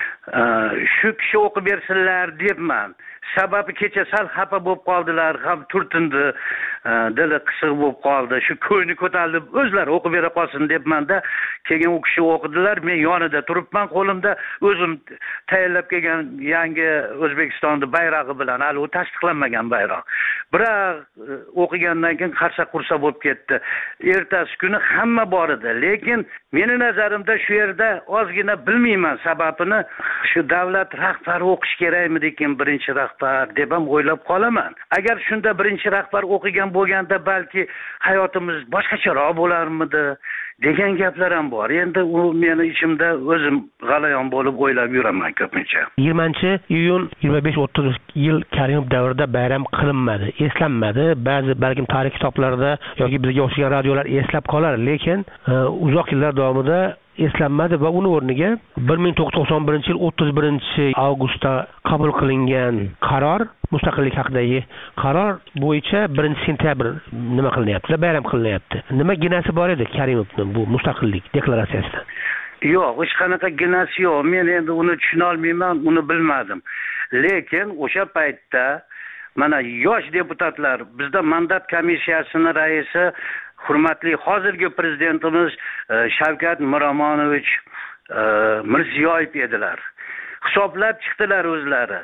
Speaker 8: shu kishi o'qib bersinlar debman. Sababi kecha sal xafa bo'lib qoldilar, ham turtindi, dili qisiq bo'lib qoldi. Shu ko'yni ko'tarilib o'zlari o'qib bera qolsin debmanda, keyin u kishi o'qidilar, men yonida turibman, qo'limda o'zim tayyorlab kelgan yangi O'zbekistonning bayrog'i bilan, hali u tasdiqlanmagan bayroq. Biroq o'qigandan keyin qarsa qursa bo'lib ketdi. Ertasi kuni hamma bor edi, lekin meni nazarimda shu yerda ozgina bilmayman sababini, shu davlat rahbari o'qish kerakmidikin birinchi rahbar deb ham o'ylab qolaman. Agar shunda birinchi rahbar o'qigan bo'lganda balki hayotimiz boshqacharoq bo'larmidi degan gaplar ham bor. Endi u meni ichimda o'zim g'alayon bo'lib o'ylab yuraman ko'pincha.
Speaker 5: yigirmanchi iyun yigirma besh o'ttiz yil Karimov davrida bayram qilinmadi, eslanmadi. Ba'zi balkim tarix kitoblarida yoki bizga o'xshagan radiolar eslab qolar, lekin uzoq yillar davomida eslanmadi va uni o'rniga bir ming to'qqiz yuz to'qson birinchi yil o'ttiz birinchi avgustda qabul qilingan qaror, mustaqillik haqidagi qaror bo'yicha birinchi sentyabr nima qilinyapti, bayram qilinyapti. Nima ginasi bor edi Karimovning bu mustaqillik deklaratsiyasida?
Speaker 8: Yo'q, hech qanaqa ginasi yo'q. Men endi uni tushuna olmayman, uni bilmadim. Lekin o'sha paytda mana yosh deputatlar, bizda mandat komissiyasining raisi hurmatli hozirgi prezidentimiz Shavkat Miromonovich Mirziyoyev edilar. Hisoblab chiqdilar o'zlari.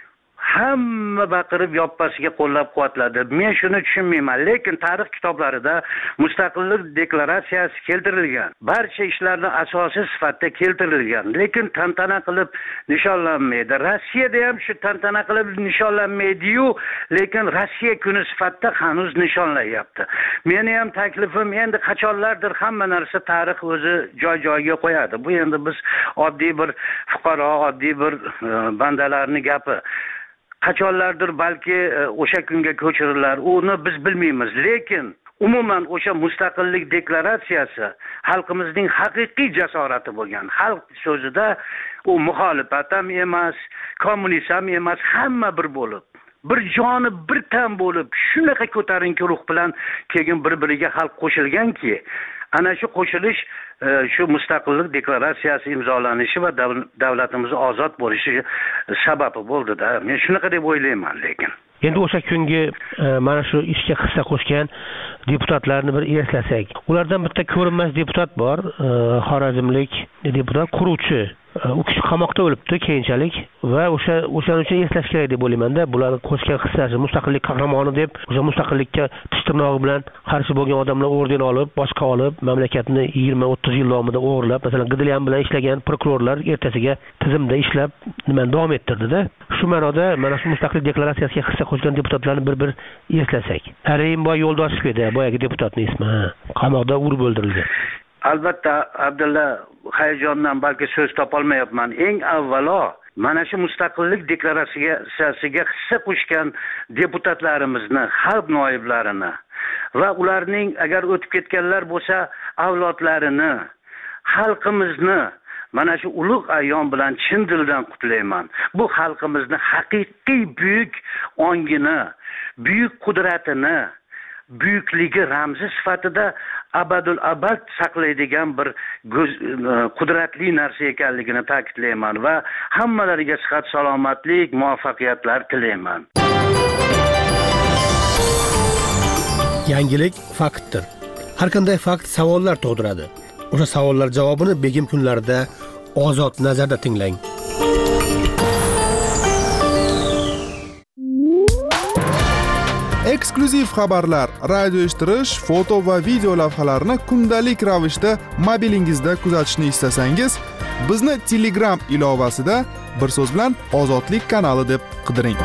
Speaker 8: Hamma baqirib yoppasiga qo'llab-quvvatladi. Men shuni tushunmayman, lekin tarix kitoblarida mustaqillik deklaratsiyasi keltirilgan. Barcha ishlarning asosiy sifatida keltirilgan, lekin tantana qilib nishonlanmaydi. Rossiyada ham shu tantana qilib nishonlanmaydi-yu, lekin Rossiya kuni sifatida hanuz nishonlayapti. Meni ham taklifim endi qachonlardir hamma narsa tarix o'zi joy-joyiga qo'yadi. Bu endi biz oddiy bir fuqaro, oddiy bir bandalarning gapi. Qachonlardir balki o'sha kunga ko'chirilar, uni biz bilmaymiz, lekin umuman o'sha mustaqillik deklaratsiyasi xalqimizning haqiqiy jasorati bo'lgan. Xalq so'zida u muxolifat ham emas, kommunist ham emas, hamma bir bo'lib, bir joni bir tan bo'lib, shunaqa ko'tarinki ruh bilan keyin bir-biriga xalq qo'shilganki, ana shu qo'shilish shu mustaqillik deklaratsiyasi imzolanishi va davlatimiz ozod bo'lishi sababi bo'ldi-da. Men shunaqa deb o'ylayman lekin.
Speaker 5: Endi o'sha kungi mana shu ishga hissa qo'shgan deputatlarni bir eslasak, ulardan bitta ko'rinmas deputat bor, xorazmlik deputat, quruvchi. U kishi qamoqda o'libdi keyinchalik va o'sha o'shaning uchun eslash kerak deb o'ylayman-da. Bular qo'shgan hissasi mustaqillik qahramoni deb o'sha mustaqillikka tish tirnog'i bilan qarshi bo'lgan odamlar orden olib, boshqa olib, mamlakatni yigirma o'ttiz yil davomida o'g'irlab, masalan, Gidilyan bilan ishlagan prokurorlar ertasiga tizimda ishlab nimani davom ettirdi-da. Shu ma'noda mana shu mustaqillik deklaratsiyasiga hissa qo'shgan deputatlarni bir-bir eslasak. Arimboy Yo'ldoshev edi, boyagi deputatning ismi. Qamoqda urib o'ldirilgan.
Speaker 8: Albatta, Abdulla, hayajondan balki so'z topolmayapman. Eng avvalo mana shu mustaqillik deklaratsiyasiga hissa qo'shgan deputatlarimizni, xalq noiblarini va ularning agar o'tib ketganlar bo'lsa, avlodlarini, xalqimizni mana shu ulug' ayyom bilan chin dildan qutlayman. Bu xalqimizni haqiqiy buyuk ongini, buyuk qudratini, buyukligi ramzi sifatida abadul abad saqlaydigan bir qudratli narsa ekanligini ta'kidlayman va hammalariga sihat, salomatlik, muvaffaqiyatlar tilayman.
Speaker 5: Yangilik faktdir. Har qanday fakt savollar tug'diradi. O'sha savollar javobini begim kunlarida ozod nazarda tinglang.
Speaker 18: Eksklyuziv xabarlar, radio eshittirish, foto va video lavhalarni kundalik ravishda mobilingizda kuzatishni istasangiz, bizni Telegram ilovasida bir so'z bilan Ozodlik kanali deb qidiring.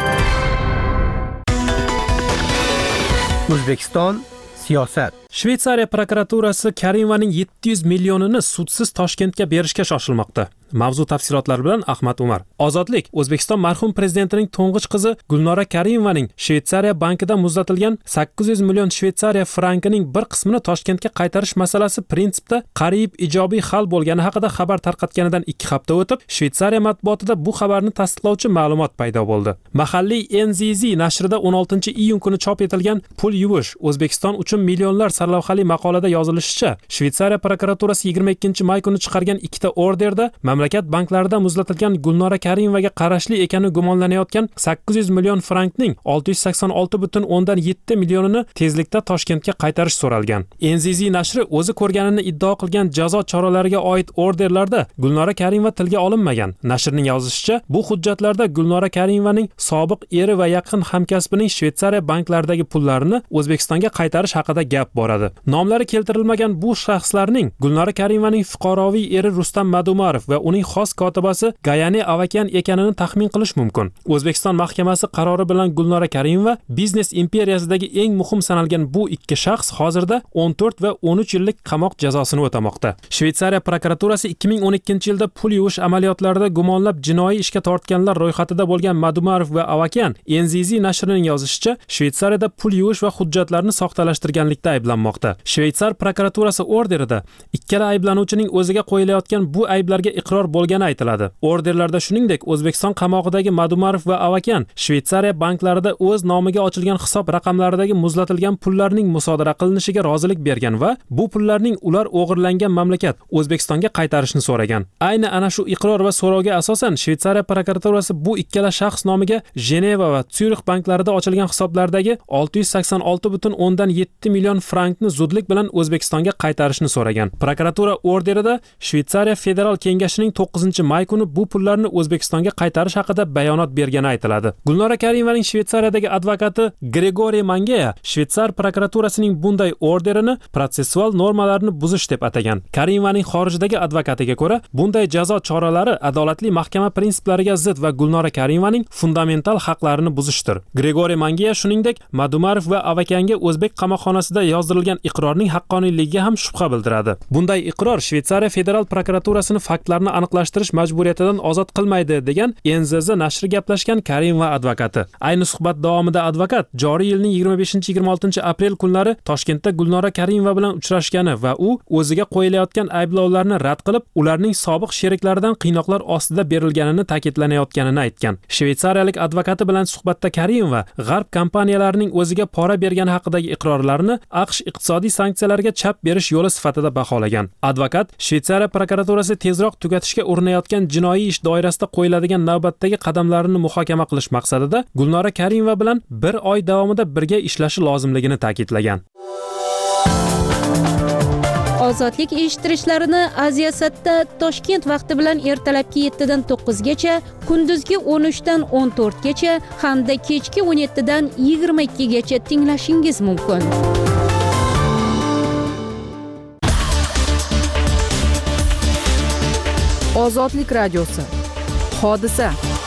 Speaker 5: O'zbekiston siyosat.
Speaker 19: Shveysariya prokuraturasi Karimovaning yetti yuz millionini sudsiz Toshkentga berishga shoshilmoqda. Mavzu tafsilotlari bilan Ahmad Umar. Ozodlik. O'zbekiston marhum prezidentining to'ng'ich qizi Gulnora Karimovaning Shveysariya bankida muzlatilgan sakkiz yuz million Shveysariya frankining bir qismini Toshkentga qaytarish masalasi prinsipda qariyb ijobiy hal bo'lgani haqida xabar tarqatganidan ikki hafta o'tib, Shveysariya matbuotida bu xabarni tasdiqlovchi ma'lumot paydo bo'ldi. Mahalliy N Z Z nashrida o'n oltinchi iyun kuni chop etilgan Pul yuvish O'zbekiston uchun millionlar sarlavhali maqolada yozilishicha, Shveysariya prokuraturasi yigirma ikkinchi may kuni chiqargan ikkita orderda mamlakat banklarida muzlatilgan Gulnora Karimovaga qarashli ekani gumonlanayotgan sakkiz yuz million frankning olti yuz sakson olti butun o'ndan yetti millionini tezlikda Toshkentga qaytarish so'ralgan. N Z Z nashri o'zi ko'rganini iddao qilgan jazo choralariga oid orderlarda Gulnora Karimova tilga olinmagan. Nashrning yozishicha, bu hujjatlarda Gulnora Karimovaning sobiq eri va yaqin hamkasbining Shveysariya banklaridagi pullarini O'zbekistonga qaytarish haqida gap boradi. Nomlari keltirilmagan bu shaxslarning Gulnora Karimovaning fuqaroviy eri Rustam Madumarov va uning xos kotibasi Gayane Avakian ekanini taxmin qilish mumkin. O'zbekiston mahkamasi qarori bilan Gulnora Karimova biznes imperiyasidagi eng muhim sanalgan bu ikki shaxs hozirda o'n to'rt va o'n uch yillik qamoq jazosini o'tamoqda. Shveysariya prokuraturasi ikki ming o'n ikkinchi yilda pul yuvish amaliyotlarida gumonlab jinoiy ishga tortganlar ro'yxatida bo'lgan Madumarov va Avakian N Z Z nashrining yozishicha, Shveysariyada pul yuvish va hujjatlarni soxtalashtirganlikda ayblanmoqda. Shveysar prokuraturasi orderida ikkala ayblanuvchining o'ziga qo'yilayotgan bu ayblarga iqror bo'lgani aytiladi. Orderlarda shuningdek O'zbekiston qamog'idagi Madumarov va Avakian Shveysariya banklarida o'z nomiga ochilgan hisob raqamlaridagi muzlatilgan pullarning musodara qilinishiga rozilik bergan va bu pullarning ular o'g'irlangan mamlakat O'zbekistonga qaytarishni so'ragan. Ayni ana shu iqror va so'rovga asosan Shveysariya prokuraturasi bu ikkala shaxs nomiga Jeneva va Syurix banklarida ochilgan hisoblardagi olti yuz sakson olti butun o'ndan yetti million frank bankni zudlik bilan O'zbekistonga qaytarishni so'ragan. Prokuratura orderida Shveysariya federal kengashining to'qqizinchi may kuni bu pullarni O'zbekistonga qaytarish haqida bayonot bergani aytiladi. Gulnora Karimovaning Shveysariyadagi advokati Gregoriy Mangeya Shveysar prokuraturasining bunday orderini protsessual normalarni buzish deb atagan. Karimovaning xorijdagi advokatiga ko'ra, bunday jazo choralari adolatli mahkama prinsiplariga zid va Gulnora Karimovaning fundamental haqlarini buzishdir. Gregoriy Mangeya shuningdek Madumarov va Avakanga O'zbek qamoqxonasida yozdirilgan iqrorning haqqoniyligiga ham shubha bildiradi. Bunday iqror Shveysariya federal prokuraturasini faktlarni aniqlashtirish majburiyatidan ozod qilmaydi degan N Z Z nashri gaplashgan Karimova advokati. Ayni suhbat davomida advokat joriy yilning yigirma beshinchi yigirma oltinchi aprel kunlari Toshkentda Gulnora Karimova bilan uchrashgani va u o'ziga qo'yilayotgan ayblovlarni rad qilib, ularning sobiq sheriklaridan qiynoqlar ostida berilganini ta'kidlanayotganini aytgan. Shveysariyalik advokati bilan suhbatda Karimova G'arb kompaniyalarining o'ziga pora bergani haqidagi iqrorlarni AQSh iqtisodiy sanksiyalarga chap berish yo'li sifatida baholagan. Advokat Shveysariya prokuraturasi tezroq tugatishga urinayotgan jinoiy ish doirasida qo'yiladigan navbatdagi qadamlarini muhokama qilish maqsadida Gulnora Karimova bilan bir oy davomida birga ishlashi lozimligini ta'kidlagan.
Speaker 1: Ozodlik eshittirishlarini Aziyasatda Toshkent vaqti bilan ertalabki yettidan to'qqizgacha, kunduzgi o'n uchdan o'n to'rtgacha hamda kechki o'n yettidan yigirma ikkigacha tinglashingiz mumkin.
Speaker 6: Ozodlik radiosi. Hodisa.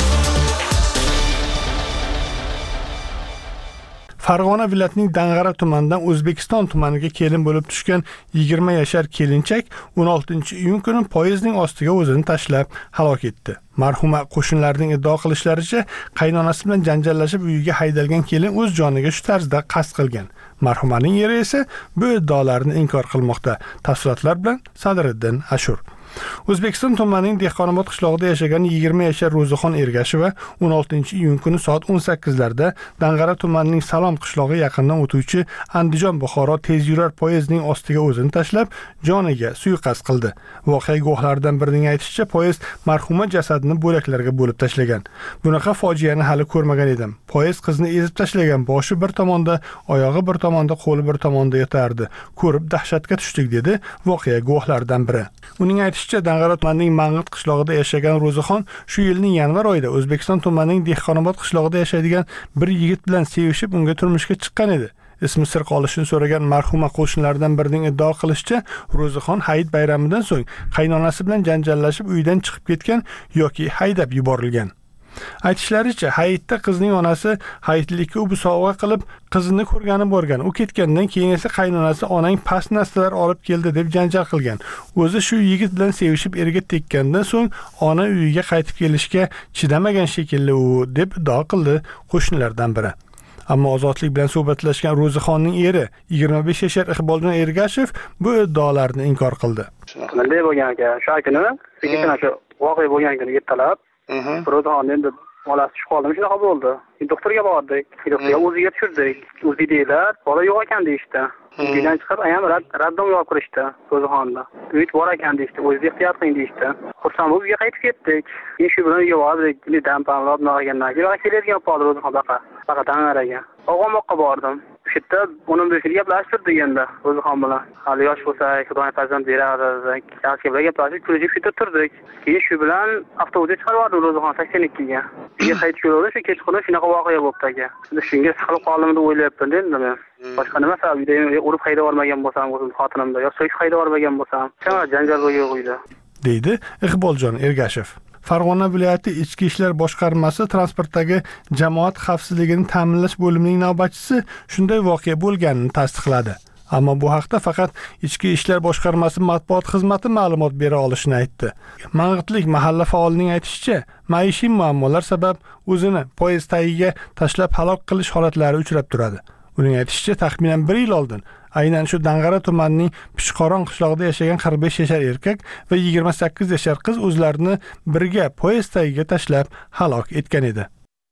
Speaker 7: Farg'ona viloyatining Dang'ara tumanidan O'zbekiston tumaniga kelin bo'lib tushgan yigirma yashar kelinchak o'n oltinchi iyun kuni poyezdning ostiga o'zini tashlab halok etdi. Marhuma qo'shnilarning iddao qilishlaricha, qaynonasi bilan janjallashib uyiga haydalgan kelin o'z joniga shu tarzda qasd qilgan. Marhumaning eri esa bu iddaolarni inkor qilmoqda. Tafsilotlar bilan Sadriddin Ashur. O'zbekiston tumanining Dehqonobod qishlog'ida yashagan yigirma yashar Ro'zixon Ergasheva o'n oltinchi iyun kuni soat o'n sakkizlarda Dang'ara tumanining Salom qishlog'i yaqinidan o'tuvchi Andijon-Buxoro tezyurar poyezdining ostiga o'zini tashlab, joniga suiqasd qildi. Voqea guvohlaridan birining aytishicha, poyezd marhuma jasadini bo'laklarga bo'lib tashlagan. Bunaqa fojiani hali ko'rmagan edim. Poyezd qizni ezib tashlagan, boshi bir tomonda, oyog'i bir tomonda, qo'li bir tomonda yotardi. Ko'rib dahshatga tushdik, dedi voqea guvohlaridan biri. Uning aytishicha, Dang'ara tumanining Mang'it qishlog'ida yashagan Ro'zixon shu yilning yanvar oyida O'zbekiston tumanining Dehqonobod qishlog'ida yashaydigan bir yigit bilan sevishib, unga turmushga chiqqan edi. Ismi sir qolishini so'ragan marhuma qo'shnilaridan birining iddao qilishicha, Ro'zixon Hayit bayramidan so'ng qaynonasi bilan janjallashib uydan chiqib ketgan yoki haydab yuborilgan. Aytishlaricha, Hayitda qizning onasi hayitlikka u sovg'a qilib, qizini ko'rgani borgan. U ketgandan keyin esa qaynonasi onang past narsalar olib keldi deb janjal qilgan. O'zi shu yigit bilan sevishib erga tekkandan so'ng ona uyiga qaytib kelishga chidamagan shekilli u, deb iddao qildi qo'shnilardan biri. Ammo Ozodlik bilan suhbatlashgan Ro'zixonning eri yigirma besh yashar Iqboljon Ergashev bu iddaolarni inkor qildi.
Speaker 16: Qanday bo'lgan ekan? Shu kuni, kechasi shu voqea bo'lgan kuni ertalab Ro'zixon endi bolasi tushib qoldi, shunaqa bo'ldi. Doktorga bordik, doktorga o'ziga tushirdik. O'zi deydilar, bola yo'q ekan deyishdi. Uydan chiqib, ayam raddom yo'q kirishdi Ro'zixonda. Uyit bor ekan deyishdi, o'zingiz ehtiyot qiling deyishdi. Xursand bo'lib uyga qaytib ketdik. Keyin shu bilan uyga bordik, dampanlab nog'agandan keyin keladigan qoldi Ro'zixon baqa. Baqa Dang'araga. O'g'amoqqa bordim. Shu yerda o'n besh yil gaplashtirdik endi Ro'zixon bilan. Hali yosh bo'lsa, Xudoy farzand beradi, yaxshi bilan gaplashib, kulib shu yerda turdik. Keyin shu bilan avtobusga chiqarib yubordim Ro'zixon sakson ikkiga. Uyga qaytib keldim, shu kechqurun shunaqa voqea bo'ldi aka. Shunga siqilib qoldim deb o'ylayapman endi men. Boshqa nima sabab uyda urib haydab yubormagan bo'lsam, o'zim xotinimda yo so'yib haydab yubormagan bo'lsam, qana janjal yo'q uyda,
Speaker 7: deydi Iqboljon Ergashev. Farg'ona viloyati Ichki ishlar boshqarmasi transportdagi jamoat xavfsizligini ta'minlash bo'limining navbatchisi shunday voqea bo'lganini tasdiqladi. Ammo bu haqda faqat Ichki ishlar boshqarmasi matbuot xizmati ma'lumot bera olishini aytdi. Mang'itlik mahalla faolining aytishicha, maishiy muammolar sabab o'zini poyezd tagiga tashlab halok qilish holatlari uchrab turadi. Uning aytishicha, taxminan bir yil oldin aynan shu Dang'ara tumanining Pishqoron qishlog'ida yashagan qirq besh yashar erkak va yigirma sakkiz yashar qiz o'zlarini birga poyezd tagiga tashlab halok etgan edi.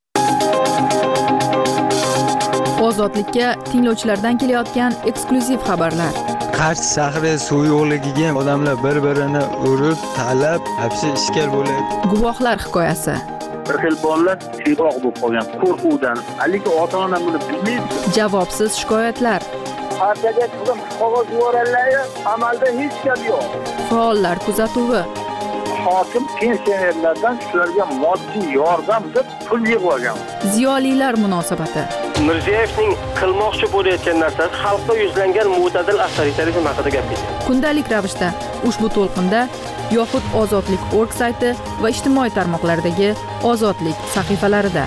Speaker 6: Ozodlikka tinglovchilardan kelayotgan eksklyuziv xabarlar.
Speaker 20: Qarshi shahri suv yo'qligiga odamlar bir-birini urib, talab, hapsi ishkal bo'ladi.
Speaker 6: Guvohlar hikoyasi.
Speaker 21: Bir xil bolalar chiroq bo'lib qolgan qo'rquvdan. Haligi ota-ona buni bilmaydi.
Speaker 6: Javobsiz shikoyatlar.
Speaker 21: partiyaga chiqdim, qog'oz yuboradilar, amalda hech gap yo'q.
Speaker 6: Faollar kuzatuvi.
Speaker 21: Hokim pensionerlardan shularga moddiy yordam deb pul yig'ib olgan.
Speaker 6: Ziyolilar munosabati.
Speaker 22: Mirziyoyevning qilmoqchi bo'layotgan narsasi xalqqa yuzlangan mo'tadil avtoritarizm haqida gapirdi.
Speaker 6: Kundalik ravishda ushbu to'lqinda yoxud Ozodlik nokta org sayti va ijtimoiy tarmoqlardagi Ozodlik sahifalarida.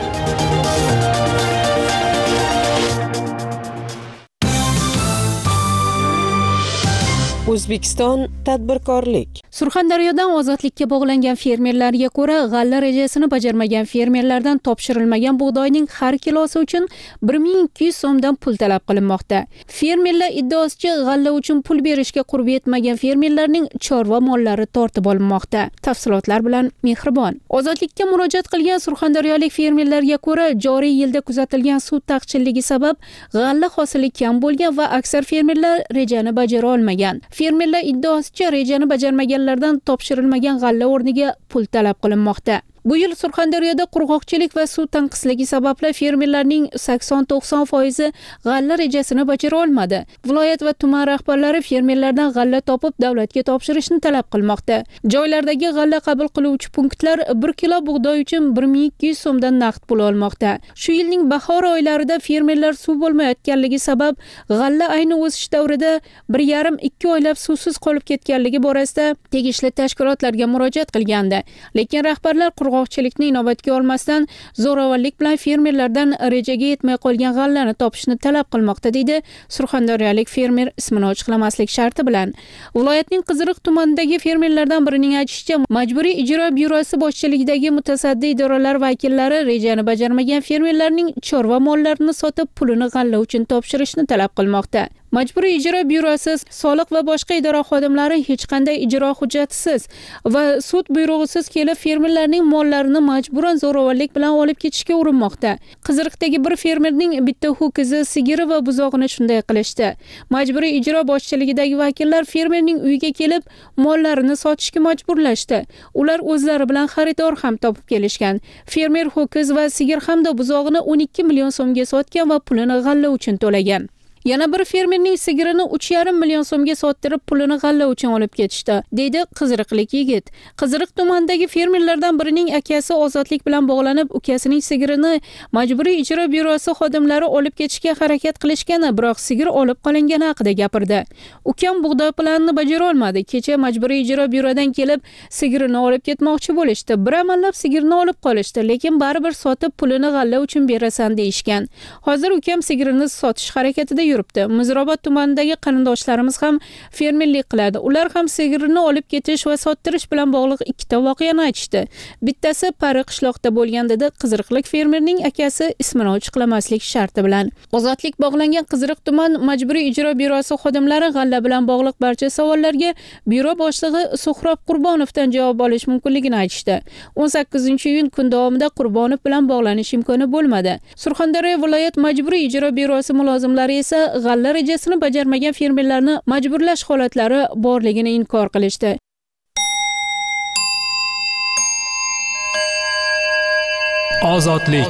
Speaker 4: O'zbekiston tadbirkorlik.
Speaker 1: Surxondaryodan ozodlikka bog'langan fermerlarga ko'ra, g'alla rejasini bajarmagan fermerlardan topshirilmagan bug'doyning har kilosi uchun bir ming ikki yuz so'mdan pul talab qilinmoqda. Fermerlar iddaosicha g'alla uchun pul berishga qurbi yetmagan fermerlarning chorva mollari tortib olinmoqda. Tafsilotlar bilan Mehribon. Ozodlikka murojaat qilgan surxondaryolik fermerlarga ko'ra, joriy yilda kuzatilgan suv taqchilligi sabab g'alla hosili kam bo'lgan va aksar fermerlar rejani bajara olmagan. Fermerlar iddaosicha rejani bajarmaganlardan topshirilmagan g'alla o'rniga pul talab qilinmoqda. Bu yil Surxondaryoda qurg'oqchilik va suv tanqisligi sababli fermerlarning sakson to'qson foizi g'alla rejasini bajara olmadi. Viloyat va tuman rahbarlari fermerlardan g'alla topib davlatga topshirishni talab qilmoqda. Joylardagi g'alla qabul qiluvchi punktlar bir kilo bug'doy uchun bir ming ikki yuz so'mdan naqd pul olmoqda. Shu yilning bahor oylarida fermerlar suv bo'lmayotganligi sabab g'alla ayni o'sish davrida bir yarim ikki oylab suvsiz qolib ketganligi borasida tegishli tashkilotlarga murojaat qilgandi. Lekin rahbarlar qurg'oqchilikni inobatga olmasdan zo'ravonlik bilan fermerlardan rejaga yetmay qolgan g'allani topishni talab qilmoqda, deydi surxondaryolik fermer ismini ochiqlamaslik sharti bilan. Viloyatning Qiziriq tumanidagi fermerlardan birining aytishicha, Majburiy ijro byurosi boshchiligidagi mutasaddi idoralar vakillari rejani bajarmagan fermerlarning chorva mollarini sotib pulini g'alla uchun topshirishni talab qilmoqda. Majburiy ijro byurosi, soliq va boshqa idora xodimlari hech qanday ijro hujjatisiz va sud buyrug'isiz kelib fermerlarning mollarini majburan zo'ravonlik bilan olib ketishga urinmoqda. Qiziriqdagi bir fermerning bitta ho'kizi, sigiri va buzog'ini shunday qilishdi. Majburiy ijro boshchiligidagi vakillar fermerning uyiga kelib mollarini sotishga majburlashdi. Ular o'zlari bilan xaridor ham topib kelishgan. Fermer ho'kiz va sigir hamda buzog'ini o'n ikki million so'mga sotgan va pulini g'alla uchun to'lagan. Yana bir fermerning sigirini uch yarim million so'mga sottirib pulini g'alla uchun olib ketishdi, deydi qiziriqlik yigit. Qiziriq tumanidagi fermerlardan birining akasi ozodlik bilan bog'lanib, ukasining sigirini Majburiy ijro byurosi xodimlari olib ketishga harakat qilishgani, biroq sigir olib qolingani haqida gapirdi. Ukam bug'doy planini bajara olmadi. Kecha Majburiy ijro byurodan kelib sigirini olib ketmoqchi bo'lishdi. Bir amallab sigirni olib qolishdi, lekin baribir sotib pulini g'alla uchun berasan deyishgan. Hozir ukam sigirini sotish harakatida yuribdi. Muzrobot tumanidagi qarindoshlarimiz ham fermerlik qiladi. Ular ham sigirini olib ketish va sottirish bilan bog'liq ikkita voqeani aytishdi. Bittasi Pari qishloqda bo'lgan, dedi Qiziriqlik fermerning akasi ismini ochiqlamaslik sharti bilan. Ozodlik bog'langan Qiziriq tuman Majburiy ijro byurosi xodimlari g'alla bilan bog'liq barcha savollarga byuro boshlig'i Suhrob Qurbonovdan javob olish mumkinligini aytishdi. o'n sakkizinchi iyun kun davomida Qurbonov bilan bog'lanish imkoni bo'lmadi. Surxondaryo viloyat Majburiy ijro byurosi mulozimlari esa g'alla rejasini bajarmagan fermerlarni majburlash holatlari borligini inkor qilishdi.
Speaker 19: Ozodlik.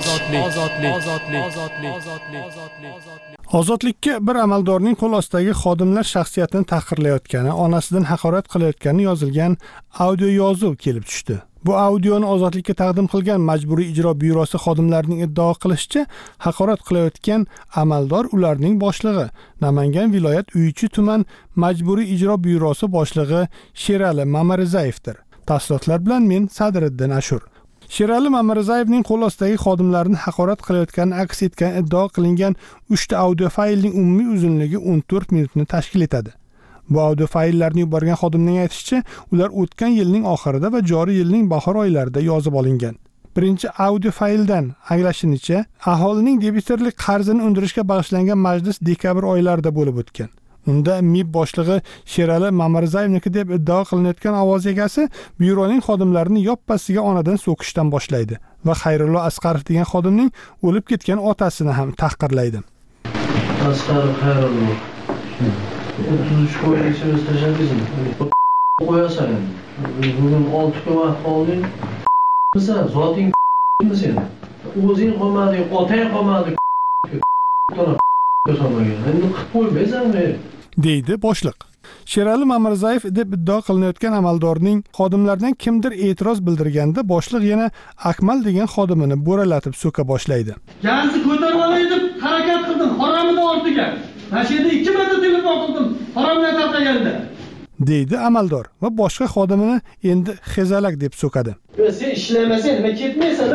Speaker 7: Ozodlikka bir amaldorning qo'l ostidagi xodimlar shaxsiyatini tahqirlayotgani, onasidan haqorat qilayotgani yozilgan audio yozuv kelib tushdi. Bu audioni Ozodlikka taqdim qilgan Majburiy ijro byurosi xodimlarining iddao qilishicha, haqorat qilayotgan amaldor ularning boshlig'i, Namangan viloyat Uychi tuman Majburiy ijro byurosi boshlig'i Sherali Mamarizayevdir. Tafsilotlar bilan men Sadriddin Ashur. Sherali Mamarizayevning qo'l ostidagi xodimlarni haqorat qilayotgani aks etgan iddao qilingan uchta audio faylning umumiy uzunligi o'n to'rt minutni tashkil etadi. Bu audio fayllarni yuborgan xodimning aytishicha, ular o'tgan yilning oxirida va joriy yilning bahor oylarida yozib olingan. Birinchi audio fayldan anglashinishicha, aholining debitorlik qarzini undirishga bag'ishlangan majlis dekabr oylarida bo'lib o'tgan. Unda M I B boshlig'i Sherali Mamarizayevniki deb iddao qilinayotgan ovoz egasi byuroning xodimlarini yoppasiga onadan so'kishdan boshlaydi va Xayrullo Asqarov degan xodimning o'lib ketgan otasini ham tahqirlaydi.
Speaker 23: Asqarov Xayrullo o'ttiz uch foiz so'z tashabizm. Qo'yasan. Bugun olti kun vaqt qolding. Bizlar zoting sen. O'zing qolmading, otang qolmadi. solmagan. Endi qilib qo'ymaysanmi?
Speaker 7: deydi boshliq. Sherali Mamirzayev deb iddao qilinayotgan amaldorning xodimlardan kimdir e'tiroz bildirganda boshliq yana Akmal degan xodimini bo'ralatib so'ka boshlaydi.
Speaker 23: Gazni ko'tarib olay deb harakat qildim, haromida ortiga. Mashina ikki marta telefon qildim, haromdan tarqaganda. deydi amaldor va boshqa xodimini endi xezalak deb so'kadi. Sen ishlamasang nima ketmaysan?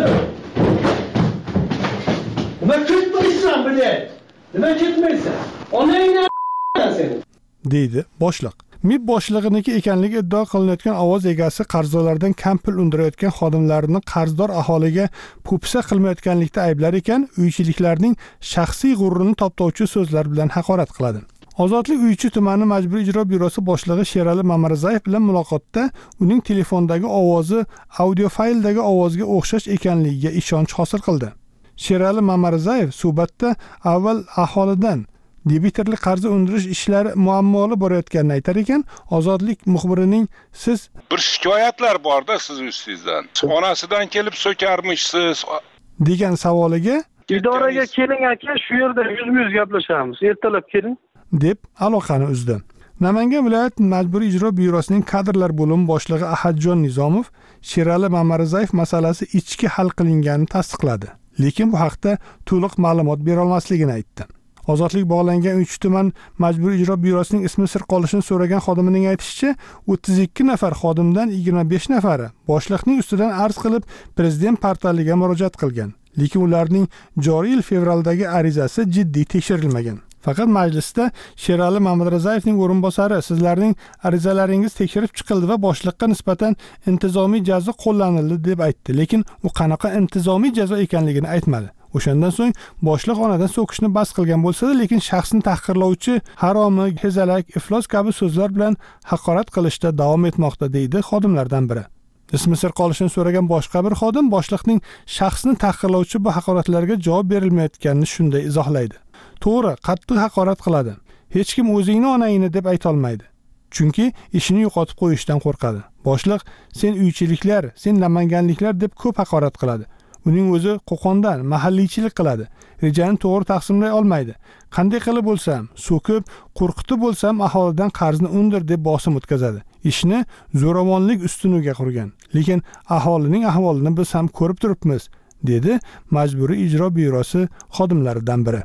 Speaker 23: Nima ketmaysan bilet? Nima ketmaysan? Onangni sen
Speaker 7: deydi boshliq. M I B boshlig'iniki ekanligi iddao qilinayotgan ovoz egasi qarzdorlardan kam pul undirayotgan xodimlarini qarzdor aholiga po'pisa qilmayotganlikda ayblar ekan, uychiliklarning shaxsiy g'urrini toptovchi so'zlar bilan haqorat qiladi. Ozodlik Uychi tumani majburiy ijro byurosi boshlig'i Sherali Mamirzayev bilan muloqotda uning telefondagi ovozi audio fayldagi ovozga o'xshash ekanligiga ishonch hosil qildi. Sherali Mamirzayev suhbatda avval aholidan debitorli qarz undirish ishlari muammoli borayotganini aytar ekan, Ozodlik muxbirining siz
Speaker 13: bir shikoyatlar borda siz ustingizdan. Onasidan kelib so'karmishsiz
Speaker 7: degan savoliga
Speaker 23: idoraga keling aka, shu yerda yuzma-yuz gaplashamiz. Ertalab keling
Speaker 7: deb aloqani uzdi. Namangan viloyat majburiy ijro byurosining kadrlar bo'limi boshlig'i Ahadjon Nizomov Sherali Mamirzayev masalasi ichki hal qilinganini tasdiqladi, lekin bu haqda to'liq ma'lumot bera olmasligini aytdi. Ozodlik bog'langan Uychi tuman majburiy ijro byurosining ismi sir qolishini so'ragan xodimining aytishicha, o'ttiz ikki nafar xodimdan yigirma besh nafari boshliqning ustidan arz qilib prezident portaliga murojaat qilgan, lekin ularning joriy yil fevraldagi arizasi jiddiy tekshirilmagan. Faqat majlisda Sherali Mamirzaevning o'rinbosari sizlarning arizalaringiz tekshirib chiqildi va boshliqqa nisbatan intizomiy jazo qo'llanildi deb aytdi, lekin u qanaqa intizomiy jazo ekanligini aytmadi. O'shandan so'ng boshliq onadan so'kishni bas qilgan bo'lsa-da, lekin shaxsni tahqirlovchi, haromi, hezalak, iflos kabi so'zlar bilan haqorat qilishda davom etmoqda, deydi xodimlardan biri. Ismi sir qolishini so'ragan boshqa bir xodim boshliqning shaxsni tahqirlovchi bu haqoratlarga javob berilmayotganini shunday izohlaydi. To'g'ri, qattiq haqorat qiladi. Hech kim o'zingni onangni deb ayta olmaydi. Chunki ishini yo'qotib qo'yishdan qo'rqadi. Boshliq sen uychiliklar, sen namanganliklar deb ko'p haqorat qiladi. Uning o'zi Qo'qondan mahalliychilik qiladi. Rejani to'g'ri taqsimlay olmaydi. Qanday qilib bo'lsam, so'kib, qo'rqitib bo'lsam aholidan qarzni undir deb bosim o'tkazadi. Ishni zo'ravonlik ustuniga qurgan. Lekin aholining ahvolini biz ham ko'rib turibmiz, dedi majburiy ijro byurosi xodimlaridan biri.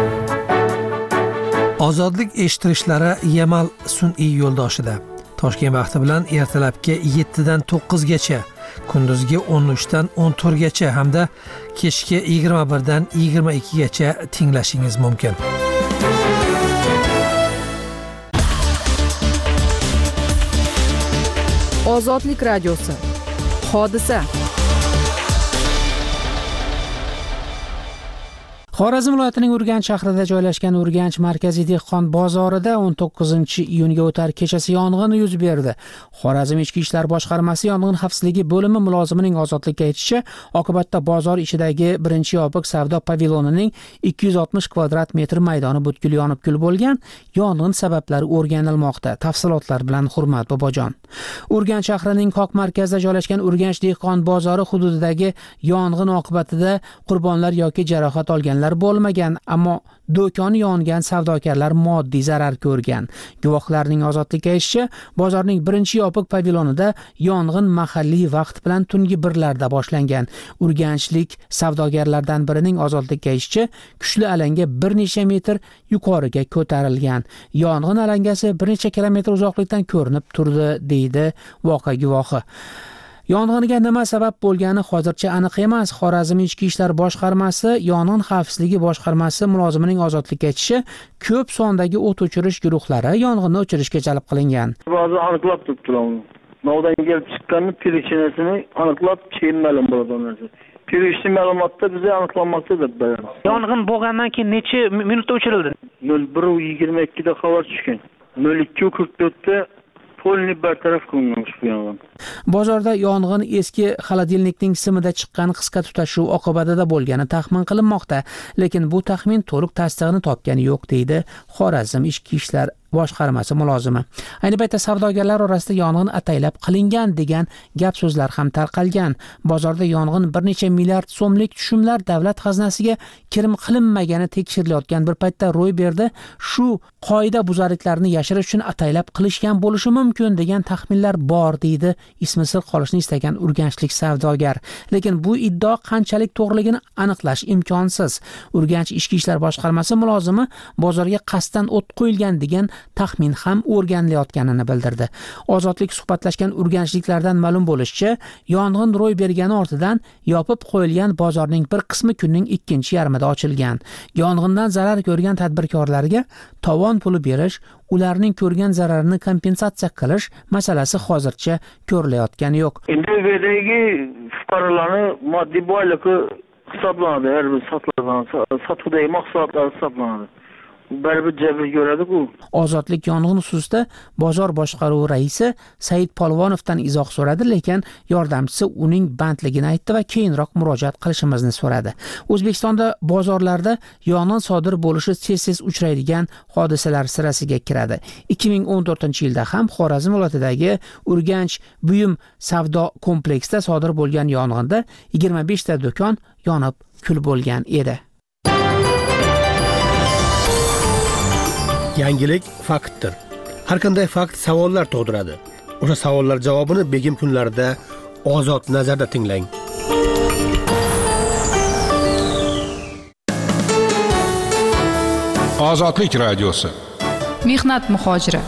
Speaker 5: Ozodlik eshittirishlari Yamal sun'iy yo'ldoshida. Toshkent vaqti bilan ertalabki yetti dan to'qqiz gacha, kunduzgi o'n uch dan o'n to'rt gacha hamda kechki yigirma bir dan yigirma ikki gacha tinglashingiz mumkin.
Speaker 6: Ozodlik radiosi. Hodisa.
Speaker 2: Xorazm viloyatining Urganch shahrida joylashgan Urganch markaziy dehqon bozorida o'n to'qqizinchi iyunga o'tar kechasi yong'in yuz berdi. Xorazm ichki ishlar boshqarmasi yong'in xavfsizligi bo'limi mulozimining Ozodlikka aytishicha, oqibatda bozor ichidagi birinchi yopiq savdo pavilyonining ikki yuz oltmish kvadrat metr maydoni butkul yonib kul bo'lgan. Yong'in sabablari o'rganilmoqda. Tafsilotlar bilan Hurmat Bobojon. Urganch shahrining qoq markazida joylashgan Urganch dehqon bozori hududidagi yong'in oqibatida qurbonlar yoki jarohat olganlar bo'lmagan, ammo do'koni yongan savdogarlar moddiy zarar ko'rgan. Guvohlarning Ozodlikka aytishicha, bozorning birinchi yopiq pavilyonida yong'in mahalliy vaqt bilan tungi birlarda boshlangan. Urganchlik savdogarlardan birining Ozodlikka aytishicha, kuchli alanga bir necha metr yuqoriga ko'tarilgan. Yong'in alangasi bir necha kilometr uzoqlikdan ko'rinib turdi, deydi voqea guvohi. Yong'inga nima sabab bo'lgani hozircha aniq emas. Xorazm ichki ishlar boshqarmasi yong'in xavfsizligi boshqarmasi mulozimining Ozodlikka aytishicha, ko'p sondagi o't o'chirish guruhlari yong'inni o'chirishga jalb qilingan.
Speaker 21: Ba'zi aniqlab turibdilar. Novdan kelib chiqqanni pirikchinasini aniqlab keyin ma'lum bo'ladi narsa. Pirikchi ma'lumotda bizga aniqlanmoqda deb bayon.
Speaker 2: Yong'in bo'lgandan keyin necha minutda o'chirildi?
Speaker 21: nol bir yigirma ikki da xabar tushgan. nol ikki qirq to'rtda polni bartaraf qilingan ushbu yong'in.
Speaker 2: Bozorda yong'in eski xolodilnikning simida chiqqan qisqa tutashuv oqibatida bo'lgani taxmin qilinmoqda, lekin bu taxmin to'liq tasdig'ini topgani yo'q, deydi Xorazm ichki ishlar boshqarmasi mulozimi. Ayni paytda savdogarlar orasida yong'in ataylab qilingan degan gap so'zlar ham tarqalgan. Bozorda yong'in bir necha milliard so'mlik tushumlar davlat xazinasiga kirim qilinmagani tekshirilayotgan bir paytda ro'y berdi. Shu qoida buzarliklarni yashirish uchun ataylab qilishgan bo'lishi mumkin degan taxminlar bor deydi ismi sir qolishni istagan urganchlik savdogar. Lekin bu iddao qanchalik to'g'riligini aniqlash imkonsiz. Urganch ichki ishlar boshqarmasi mulozimi bozorga qasddan o't qo'yilgan degan taxmin ham o'rganilayotganini bildirdi. Ozodlik suhbatlashgan urganchliklardan ma'lum bo'lishicha, yong'in ro'y bergani ortidan yopib qo'yilgan bozorning bir qismi kunning ikkinchi yarmida ochilgan. Yong'indan zarar ko'rgan tadbirkorlarga tovon puli berish, ularning ko'rgan zararini kompensatsiya qilish masalasi hozircha ko'rilayotgani yo'q.
Speaker 21: Endi bu yerdagi fuqarolarning moddiy boyligi hisoblanadi, har bir sotilgan sotuvdagi mahsulotlar hisoblanadi. Baribir jabr ko'radi-ku.
Speaker 2: Ozodlik yong'in xususida bozor boshqaruvi raisi Said Polvonovdan izoh so'radi, lekin yordamchisi uning bandligini aytdi va keyinroq murojaat qilishimizni so'radi. O'zbekistonda bozorlarda yong'in sodir bo'lishi tez-tez uchraydigan hodisalar sirasiga kiradi. ikki ming o'n to'rtinchi yilda ham Xorazm viloyatidagi Urganch buyum savdo kompleksida sodir bo'lgan yong'inda yigirma besh ta do'kon yonib kul bo'lgan edi.
Speaker 5: Yangilik faktdir. Har qanday fakt savollar tug'diradi. O'sha savollar javobini begim kunlarida ozod nazarda tinglang.
Speaker 13: Ozodlik radiosi.
Speaker 6: Mehnat muhojiri.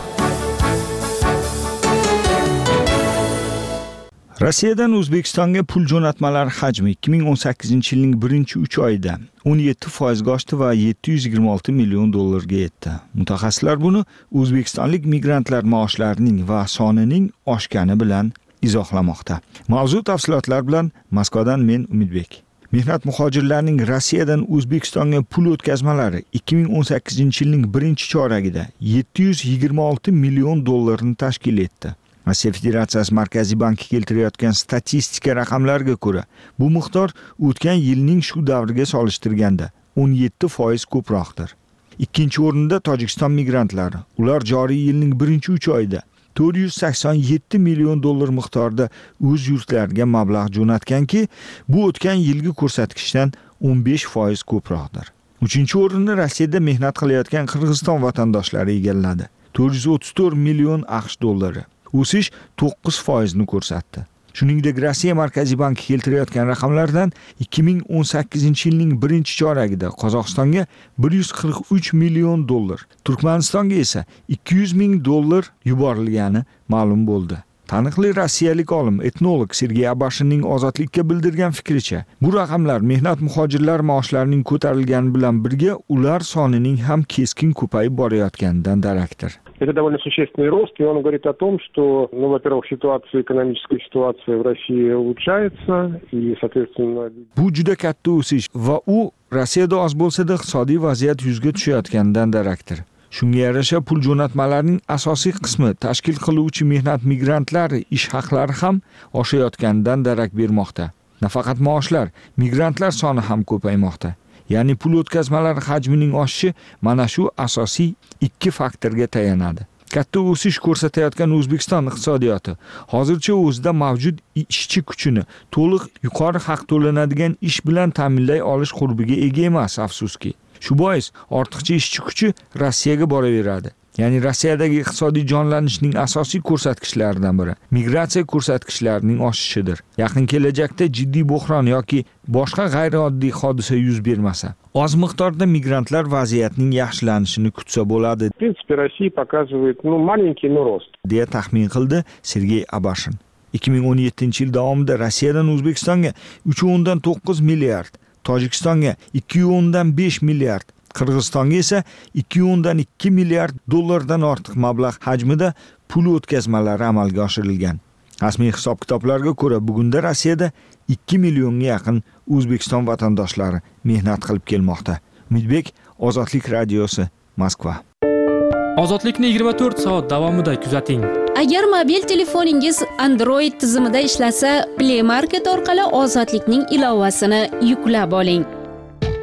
Speaker 3: Rossiyadan O'zbekistonga pul jo'natmalari hajmi ikki ming o'n sakkizinchi yilning birinchi uch oyida o'n yetti foizga oshdi va yetti yuz yigirma olti million dollarga yetdi. Mutaxassislar buni o'zbekistonlik migrantlar maoshlarining va sonining oshgani bilan izohlamoqda. Mavzu tafsilotlar bilan Moskvadan men Umidbek. Mehnat muhojirlarining Rossiyadan O'zbekistonga pul o'tkazmalari ikki ming o'n sakkizinchi yilning birinchi choragida yetti yuz yigirma olti million dollarni tashkil etdi. Rossiya Federatsiyasi Markaziy banki keltirayotgan statistika raqamlariga ko'ra, bu miqdor o'tgan yilning shu davriga solishtirganda o'n yetti foiz ko'proqdir. Ikkinchi o'rinda Tojikiston migrantlari. Ular joriy yilning birinchi uch oyida to'rt yuz sakson yetti million dollar miqdorida o'z yurtlariga mablag' jo'natganki, bu o'tgan yilgi ko'rsatkichdan o'n besh foiz ko'proqdir. Uchinchi o'rinni Rossiyada mehnat qilayotgan Qirg'iziston vatandoshlari egalladi. to'rt yuz o'ttiz to'rt million AQSh dollari. O'sish to'qqiz foiz ni ko'rsatdi. Shuningdek, Rossiya Markaziy banki keltirayotgan raqamlardan ikki ming o'n sakkizinchi yilning birinchi choragida Qozog'istonga bir yuz qirq uch million dollar, Turkmanistonga esa ikki yuz ming dollar yuborilgani ma'lum bo'ldi. Taniqli rossiyalik olim, etnolog Sergey Abashinning Ozodlikka bildirgan fikricha, bu raqamlar mehnat muhojirlar maoshlarining ko'tarilgani bilan birga ular sonining ham keskin ko'payib borayotganidan darakdir.
Speaker 17: Это довольно существенный рост, и он говорит о том, что, ну, во-первых, ситуация, экономическая ситуация в России улучшается, и, соответственно...
Speaker 3: Bu juda katta o'sish va u Rossiyada oz bo'lsa-da iqtisodiy vaziyat yuzga tushayotganidan darakdir. Shunga yarasha pul jo'natmalarining asosiy qismi tashkil qiluvchi mehnat migrantlari ish haqlari ham oshayotganidan darak bermoqda. Nafaqat maoshlar, migrantlar soni ham ko'paymoqda. Ya'ni pul o'tkazmalari hajmining oshishi mana shu asosiy ikki faktorga tayanadi. Katta o'sish ko'rsatayotgan O'zbekiston iqtisodiyoti hozircha o'zida mavjud ishchi kuchini to'liq yuqori haq to'lanadigan ish bilan ta'minlay olish qurbiga ega emas, afsuski. Shu bois ortiqcha ishchi kuchi Rossiyaga boraveradi. Ya'ni Rossiyadagi iqtisodiy jonlanishning asosiy ko'rsatkichlaridan biri migratsiya ko'rsatkichlarining oshishidir. Yaqin kelajakda jiddiy bo'hron yoki boshqa g'ayrioddiy hodisa yuz bermasa, oz miqdorda migrantlar vaziyatining yaxshilanishini kutsa bo'ladi.
Speaker 17: В принципе, Россия показывает, ну, маленький, но рост.
Speaker 3: deya taxmin qildi Sergey Abashin. ikki ming o'n yettinchi yil davomida Rossiyadan O'zbekistonga uch o'ndan to'qqiz milliard, Tojikistonga ikki o'ndan besh milliard, Qirg'izistonga esa ikki o'ndan ikki milliard dollardan ortiq mablag' hajmida pul o'tkazmalari amalga oshirilgan. Rasmiy hisob-kitoblarga ko'ra, bugunda Rossiyada ikki millionga yaqin O'zbekiston vatandoshlari mehnat qilib kelmoqda. Umidbek, Ozodlik radiosi, Moskva.
Speaker 19: Ozodlikni yigirma to'rt soat davomida kuzating.
Speaker 1: Agar mobil telefoningiz Android tizimida ishlasa, Play Market orqali Ozodlikning ilovasini yuklab oling.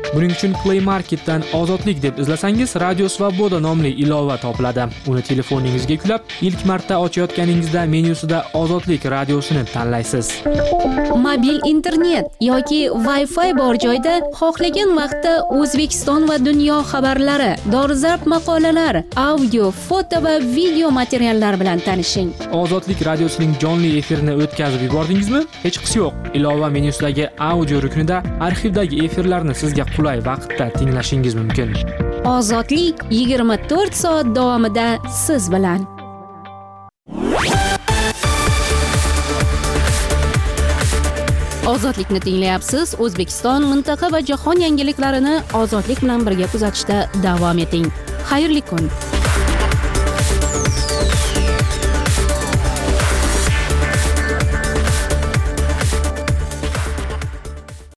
Speaker 19: Buning uchun Play Marketdan Ozodlik deb izlasangiz, Radio Svoboda nomli ilova topiladi. Uni telefoningizga yuklab, ilk marta ochayotganingizda menyusida Ozodlik radiosini tanlaysiz.
Speaker 1: Mobil internet yoki Wi-Fi bor joyda xohlagan vaqtda O'zbekiston va dunyo xabarlari, dolzarb maqolalar, audio, foto va video materiallar bilan tanishing.
Speaker 19: Ozodlik radiosining jonli efirini o'tkazib yubordingizmi? Hech qisi yo'q. Ilova menyusidagi audio ruknida arxivdagi efirlarni sizga qulay vaqtda tinglashingiz mumkin.
Speaker 1: Ozodlik yigirma to'rt soat davomida siz bilan. Ozodlikni tinglayapsiz. O'zbekiston, mintaqa va jahon yangiliklarini Ozodlik bilan birga kuzatishda davom eting. Xayrli kun.